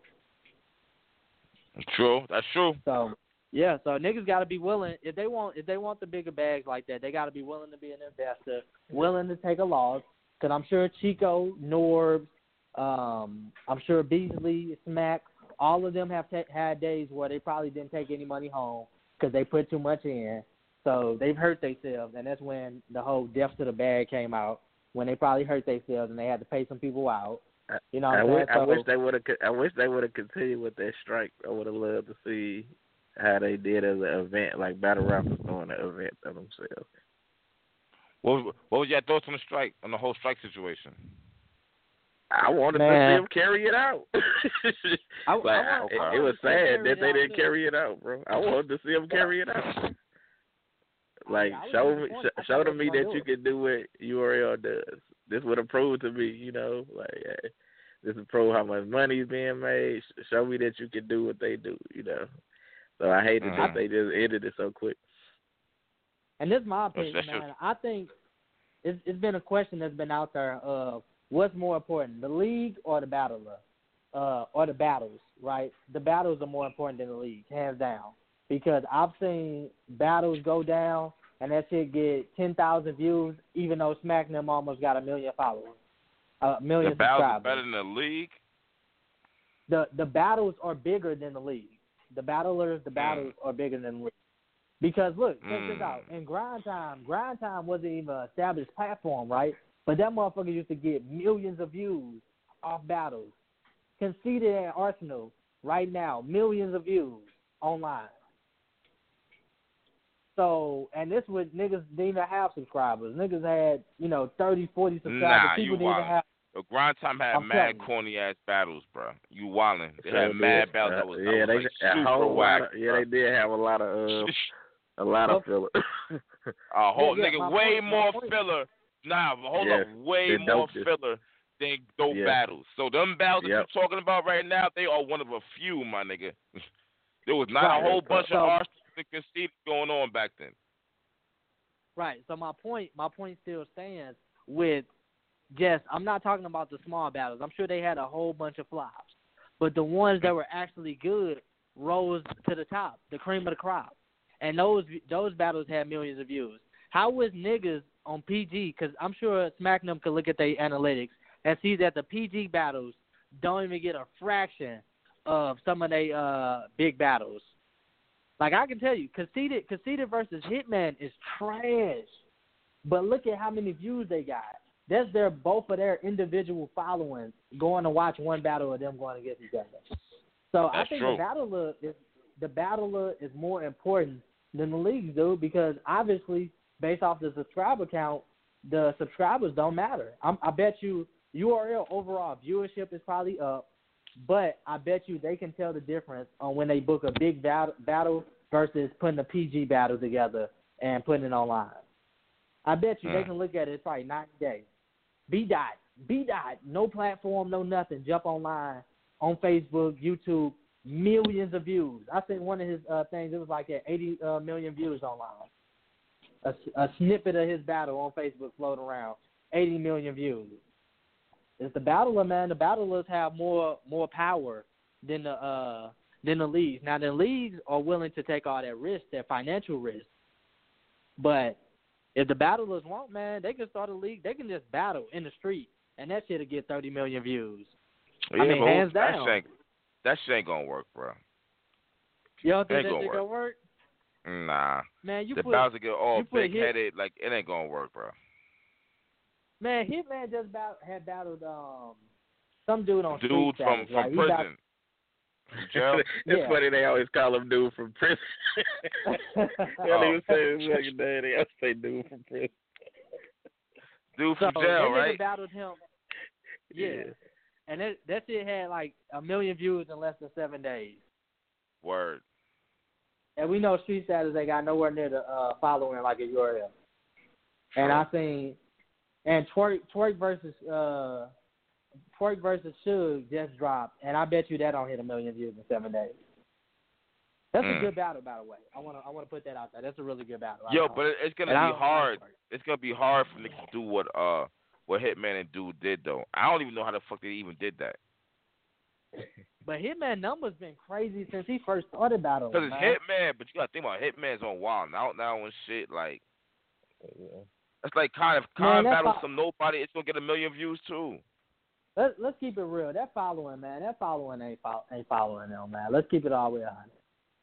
True, that's true. So yeah, so niggas got to be willing if they want if they want the bigger bags like that. They got to be willing to be an investor, willing to take a loss. Because I'm sure Chico, Norbs, um, I'm sure Beasley, Smack. All of them have t- had days where they probably didn't take any money home because they put too much in. So they've hurt themselves, and that's when the whole death to the bag came out, when they probably hurt themselves and they had to pay some people out. You know what I, I'm wish, saying? I So, wish they would have. I wish they would have continued with that strike. I would have loved to see how they did as an event, like battle rappers doing an event of themselves. What was, what was your thoughts on the strike, on the whole strike situation? I wanted Man. to see them carry it out. I, like, I, it, I, it was sad that they it didn't out, carry it out, bro. I wanted to see them carry it out. Like, I was show me, disappointed. I sh- show thought to they me was gonna that do you it. can do what U R L does. This would have proved to me, you know, like, hey, this would prove how much money is being made. Sh- Show me that you can do what they do, you know. So I hated Mhm. that they just ended it so quick. And this is my opinion, That's just- man. I think it's, it's been a question that's been out there of what's more important, the league or the battler, uh, or the battles, right? The battles are more important than the league, hands down. Because I've seen battles go down and that shit get ten thousand views, even though Smack them almost got a million followers. a million the battles subscribers. are better than the league. The the battles are bigger than the league. The battlers, the Mm. battles are bigger than the league. Because look, check this Mm. out. In Grind Time, Grind Time wasn't even an established platform, right? But that motherfucker used to get millions of views off battles. Conceded at Arsenal right now, millions of views online. So, and this was niggas didn't even have subscribers. Niggas had, you know, thirty, forty subscribers. Nah, People you didn't even wildin'. have. The Grind Time had I'm mad telling you. corny ass battles, bro. You wildin'. They Sure had mad did. battles Uh, that was, that yeah, was they like a super whole whack. lot of, yeah, they did have a lot of uh, a lot of filler. A whole Yeah, yeah, nigga, my way point- my more point- filler. Nah, but hold Yes, up, way the more dopest. filler than dope Yeah. battles. So them battles Yep. that you're talking about right now, they are one of a few, my nigga. There was not Right. a whole bunch So- of arsenals and conceits going on back then. Right. So my point, my point still stands with just. I'm not talking about the small battles. I'm sure they had a whole bunch of flops, but the ones that were actually good rose to the top, the cream of the crop, and those those battles had millions of views. How was niggas on P G? Because I'm sure Smacknum could look at their analytics and see that the P G battles don't even get a fraction of some of their uh, big battles. Like I can tell you, Conceited, Conceited versus Hitman is trash. But look at how many views they got. That's their both of their individual followings going to watch one battle of them going against each other. So That's I think true. the battler is the battler is more important than the leagues do because obviously based off the subscriber count, the subscribers don't matter. I'm, I bet you U R L overall viewership is probably up. But I bet you they can tell the difference on when they book a big bat- battle versus putting a P G battle together and putting it online. I bet you Mm. they can look at it, it's probably ninety days. B dot, B dot, no platform, no nothing. Jump online on Facebook, YouTube, millions of views. I seen one of his uh, things. It was like at eighty uh, million views online. A, a snippet of his battle on Facebook floating around, eighty million views. It's the battler, man. The battlers have more more power than the uh, than the leagues. Now the leagues are willing to take all that risk, that financial risk. But if the battlers want, man, they can start a league. They can just battle in the street, and that shit'll get thirty million views. Yeah, I mean, but hands that down. Shit ain't, that shit ain't gonna work, bro. You don't think Ain't that gonna shit gonna work? Nah. Man, you the put battles get all you put big hit- headed, like it ain't gonna work, bro. Man, Hitman just bat- had battled um some dude on Dude street from status, from right? He prison. bat- From jail. It's Yeah. funny they always call him dude from prison. They don't even say his fucking name. They always say dude from prison. Dude So from jail, that nigga right? battled him. Yeah. Yeah. And that that shit had like a million views in less than seven days. Word. And we know street status they got nowhere near the uh, following like a U R L. And I seen and Twerk Twerk versus uh Twerk versus Suge just dropped, and I bet you that don't hit a million views in seven days. That's Mm. a good battle, by the way. I wanna I wanna put that out there. That's a really good battle. I Yo, know. but it- it's gonna And I be don't like hard. Twerk. It's gonna be hard for niggas to do what uh what Hitman and Dude did though. I don't even know how the fuck they even did that. But Hitman numbers been crazy since he first started battling. Cause it's man. Hitman, but you gotta think about Hitman's on Wild Out now and shit. Like, it's like kind of Man, kind that's battle all- some nobody. It's gonna get a million views too. Let's let's keep it real. That following, man, that following ain't fo- ain't following them, man. Let's keep it all the way on.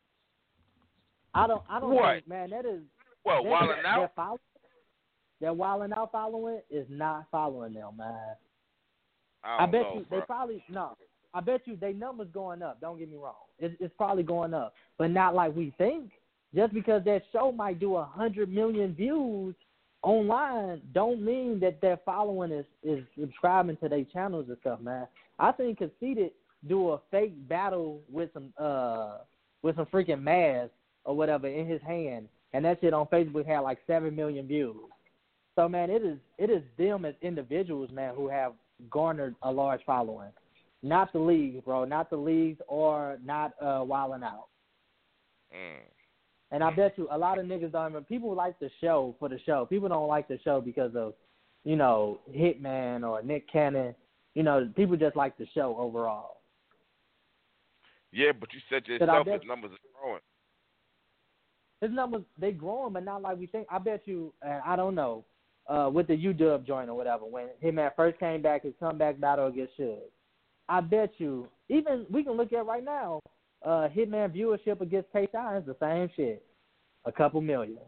I don't I don't What? think, man, that is Well, that, Wild Out. that follow, that wilding out following is not following them, man. I, I, don't bet know, you bro. they probably no. I bet you they numbers going up. Don't get me wrong. It's, it's probably going up, but not like we think. Just because that show might do a hundred million views online, don't mean that their following is is subscribing to their channels and stuff, man. I think Conceited do a fake battle with some uh with some freaking mask or whatever in his hand, and that shit on Facebook had like seven million views. So man, it is it is them as individuals, man, who have garnered a large following. Not the leagues, bro. Not the leagues or not uh, Wildin' Out. Mm. And I bet you a lot of niggas don't even – people like the show for the show. People don't like the show because of, you know, Hitman or Nick Cannon. You know, people just like the show overall. Yeah, but you said But I yourself bet- his numbers are growing. His numbers, they growing, but not like we think. I bet you – and I don't know. uh, with the U W joint or whatever, when Hitman first came back, his comeback battle against Suge. I bet you, even we can look at right now, uh, Hitman viewership against K-Shine is the same shit, a couple million.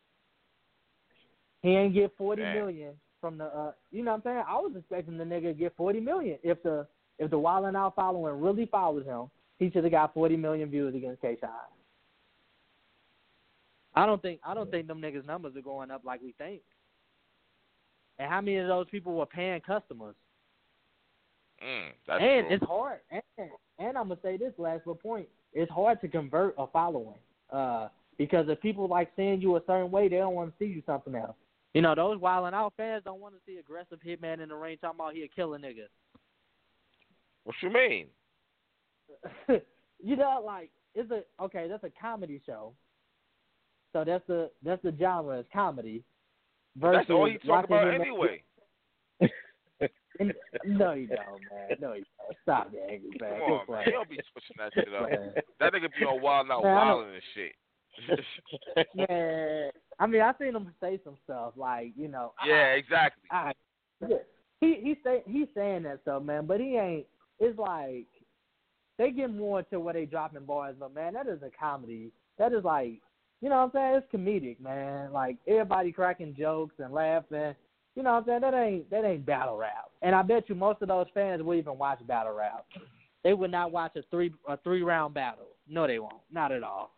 He ain't get forty Man. million from the, uh, you know what I'm saying? I was expecting the nigga to get forty million. If the if the Wild 'N Out following really followed him, he should have got forty million views against K-Shine. I don't think I don't think them niggas' numbers are going up like we think. And how many of those people were paying customers? Mm, that's and true. it's hard. And, and I'm gonna say this last little point: it's hard to convert a following uh, because if people like seeing you a certain way, they don't want to see you something else. You know, those Wild 'N Out fans don't want to see aggressive Hitman in the ring talking about he'll kill a nigga. What you mean? You know, like it's a okay. That's a comedy show, so that's the that's the genre is comedy. Versus That's all he talk watching about him anyway. And, no, you don't, man. No, you don't. Stop that, angry man. Come on, man. He don't be switching that shit up. That nigga be on Wild 'N Out Man, I wilding and shit. Man, I mean, I seen him say some stuff like, you know. Yeah, I, exactly. I, he he say he's saying that stuff, man. But he ain't. It's like they get more to where they dropping bars, but man, that is a comedy. That is like, you know what I'm saying? It's comedic, man. Like everybody cracking jokes and laughing. You know what I'm saying? That ain't that ain't battle rap. And I bet you most of those fans will even watch battle rap. They would not watch a three a three round battle. No, they won't. Not at all.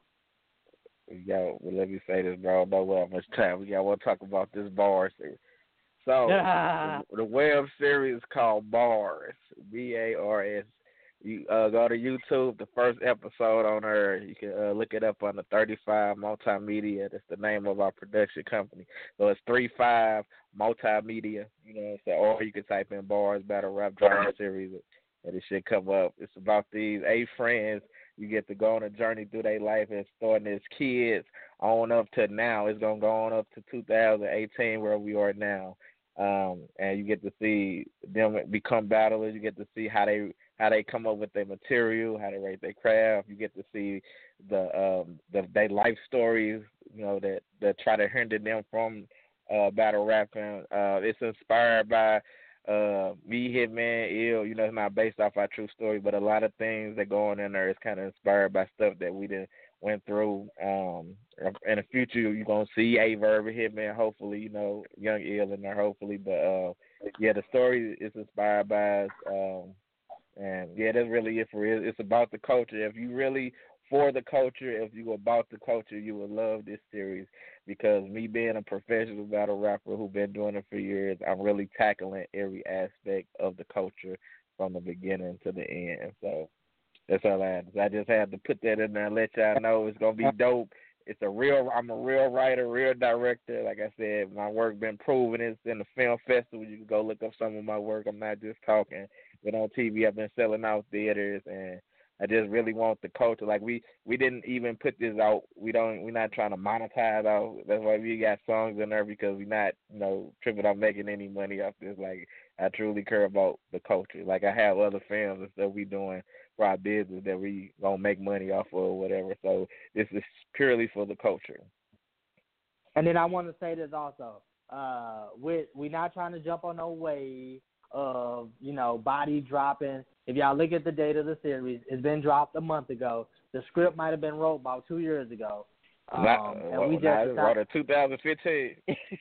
Yo, well, let me say this, bro. Don't know how much time we got. I want to talk about this Bars series. So, the, the web series is called Bars, B A R S. You uh, go to YouTube, the first episode on there. You can uh, look it up on the thirty-five Multimedia. That's the name of our production company. So it's thirty-five Multimedia, you know, so, or you can type in Bars Battle Rap Drama Series, and it should come up. It's about these eight friends. You get to go on a journey through their life and starting as kids on up to now. It's going to go on up to two thousand eighteen where we are now. Um, and you get to see them become battlers. You get to see how they how they come up with their material, how they rate their craft. You get to see the um, the their life stories, you know, that, that try to hinder them from uh, battle rapping. Uh, it's inspired by uh, me, Hitman, Ill. You know, it's not based off our true story, but a lot of things that go on in there is kind of inspired by stuff that we did went through. Um, in the future, you're going to see Averb and Hitman, hopefully, you know, Young Ill in there, hopefully. But, uh, yeah, the story is inspired by us. Um, and, yeah, that's really it for it. It's about the culture. If you really for the culture, if you about the culture, you will love this series because me being a professional battle rapper who's been doing it for years, I'm really tackling every aspect of the culture from the beginning to the end. So that's all I had. I just had to put that in there and let y'all know it's going to be dope. It's a real, I'm a real writer, real director. Like I said, my work been proven. It's in the film festival. You can go look up some of my work. I'm not just talking. But on T V, I've been selling out theaters, and I just really want the culture. Like we, we didn't even put this out. We don't. We're not trying to monetize out. That's why we got songs in there because we're not, you know, tripping on making any money off this. Like I truly care about the culture. Like I have other films and stuff we doing for our business that we gonna make money off of or whatever. So this is purely for the culture. And then I want to say this also. Uh, we we're not trying to jump on no wave of, you know, body dropping. If y'all look at the date of the series, it's been dropped a month ago. The script might have been wrote about two years ago. Um, not, and well, we just nah, decided, wrote in two thousand fifteen.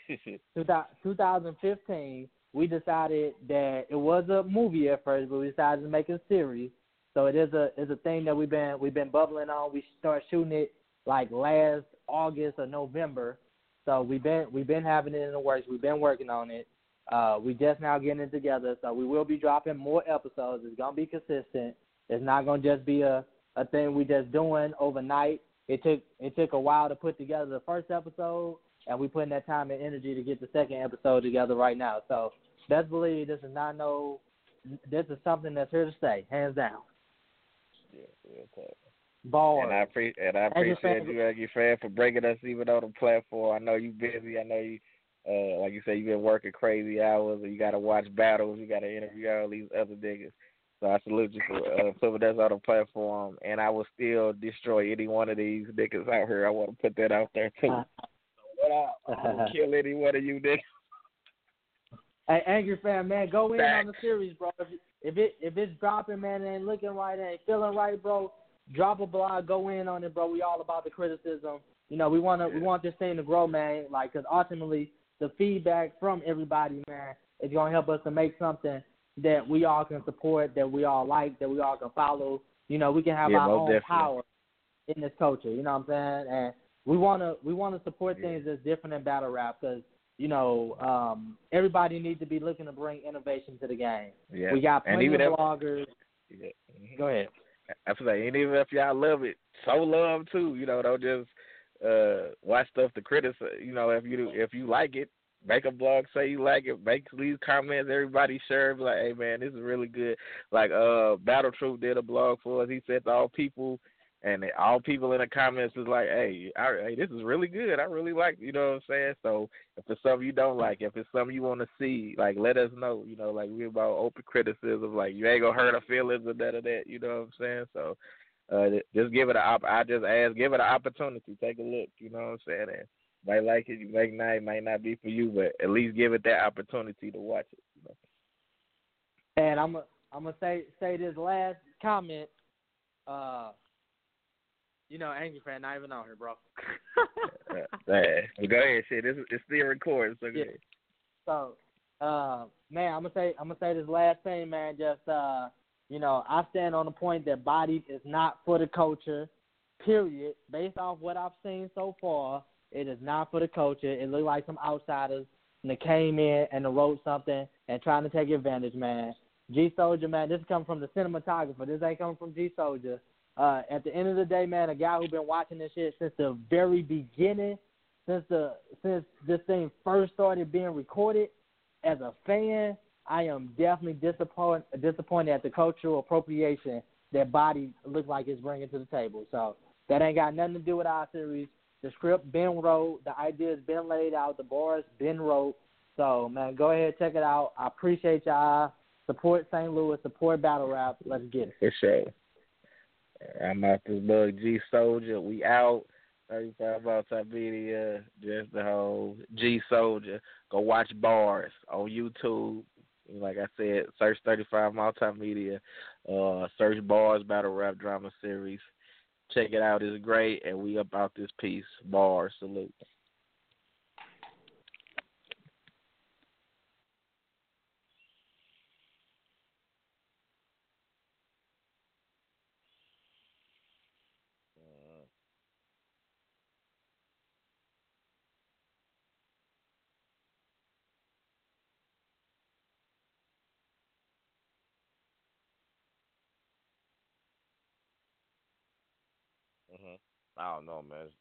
twenty fifteen, we decided that it was a movie at first, but we decided to make it a series. So it is a is a thing that we've been we've been bubbling on. We start shooting it like last August or November. So we've been we've been having it in the works. We've been working on it. Uh, we just now getting it together, so we will be dropping more episodes. It's gonna be consistent. It's not gonna just be a, a thing we just doing overnight. It took it took a while to put together the first episode, and we putting that time and energy to get the second episode together right now. So best believe this is not no. This is something that's here to stay, hands down. Yeah, real talk. Bars. And I, pre- and I appreciate you, Aggie Fan, for bringing us even on the platform. I know you busy. I know you. Uh, like you said, you've been working crazy hours, and you got to watch battles. You got to interview all these other niggas. So I salute you for uh, putting us on the platform. And I will still destroy any one of these niggas out here. I want to put that out there, too. So what up? I will kill any one of you niggas. Hey, Angry Fan, man, go in on the series, bro. If, if it if it's dropping, man, it ain't looking right, it ain't feeling right, bro, drop a blog, go in on it, bro. We all about the criticism. You know, we want to we want this thing to grow, man, like, because ultimately the feedback from everybody, man, is going to help us to make something that we all can support, that we all like, that we all can follow. You know, we can have yeah, our own definitely. power in this culture, you know what I'm saying? And we want to we want to support yeah. things that's different in battle rap because, you know, um, everybody needs to be looking to bring innovation to the game. Yeah. We got plenty of if, bloggers. Yeah. Mm-hmm. Go ahead. I feel like, and even if y'all love it, show love too. You know, don't just uh, watch stuff to criticize. You know, if you if you like it, make a blog, say you like it, make these comments, everybody share. Be like, hey man, this is really good. Like uh, Battle Truth did a blog for us. He said to all people. And all people in the comments was like, hey, I, hey, this is really good. I really like it. You know what I'm saying? So if it's something you don't like, if it's something you want to see, like, let us know. You know, like, we're about open criticism. Like, you ain't going to hurt our feelings or that or that. You know what I'm saying? So uh, just give it a op- I just ask, give it an opportunity. Take a look. You know what I'm saying? And might like it, you might not, it might not be for you, but at least give it that opportunity to watch it. You know? And I'm going I'm to say say this last comment. Uh, You know, Angry Fan, not even on here, bro. uh, well, go ahead, shit. It's, it's still recording, so go yeah. ahead. So, uh, man, I'm gonna say, I'm gonna say this last thing, man. Just, uh, you know, I stand on the point that bodies is not for the culture. Period. Based off what I've seen so far, it is not for the culture. It looked like some outsiders and they came in and they wrote something and trying to take advantage, man. G Soldier, man, this is coming from the cinematographer. This ain't coming from G Soldier. Uh, at the end of the day, man, a guy who's been watching this shit since the very beginning, since the since this thing first started being recorded, as a fan, I am definitely disappointed disappointed at the cultural appropriation that Body looks like it's bringing to the table. So that ain't got nothing to do with our series. The script been wrote, the ideas been laid out, the bars been wrote. So, man, go ahead, check it out. I appreciate y'all. Support Saint Louis, support battle rap. Let's get it. For sure. I'm out this bug G Soldier. We out. thirty-five Multimedia. Just the whole G Soldier. Go watch bars on YouTube. Like I said, search thirty-five Multimedia. Uh, search bars battle rap drama series. Check it out. It's great. And we up out this piece. Bars. Salute. Mm-hmm. I don't know, man.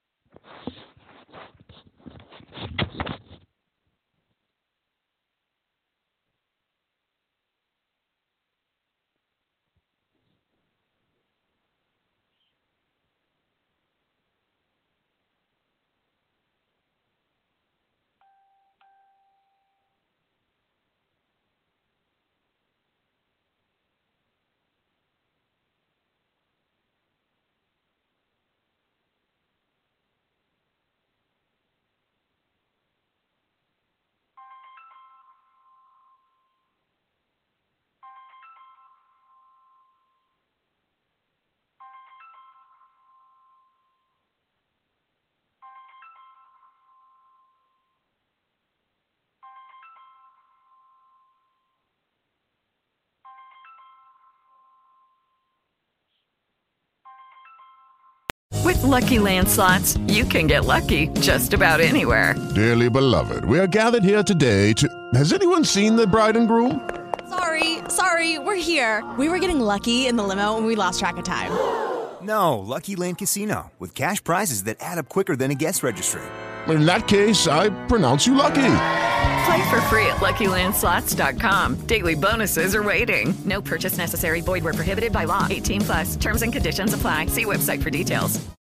With Lucky Land Slots, you can get lucky just about anywhere. Dearly beloved, we are gathered here today to... Has anyone seen the bride and groom? Sorry, sorry, we're here. We were getting lucky in the limo and we lost track of time. No, Lucky Land Casino, with cash prizes that add up quicker than a guest registry. In that case, I pronounce you lucky. Play for free at Lucky Land Slots dot com. Daily bonuses are waiting. No purchase necessary. Void where prohibited by law. eighteen plus. Terms and conditions apply. See website for details.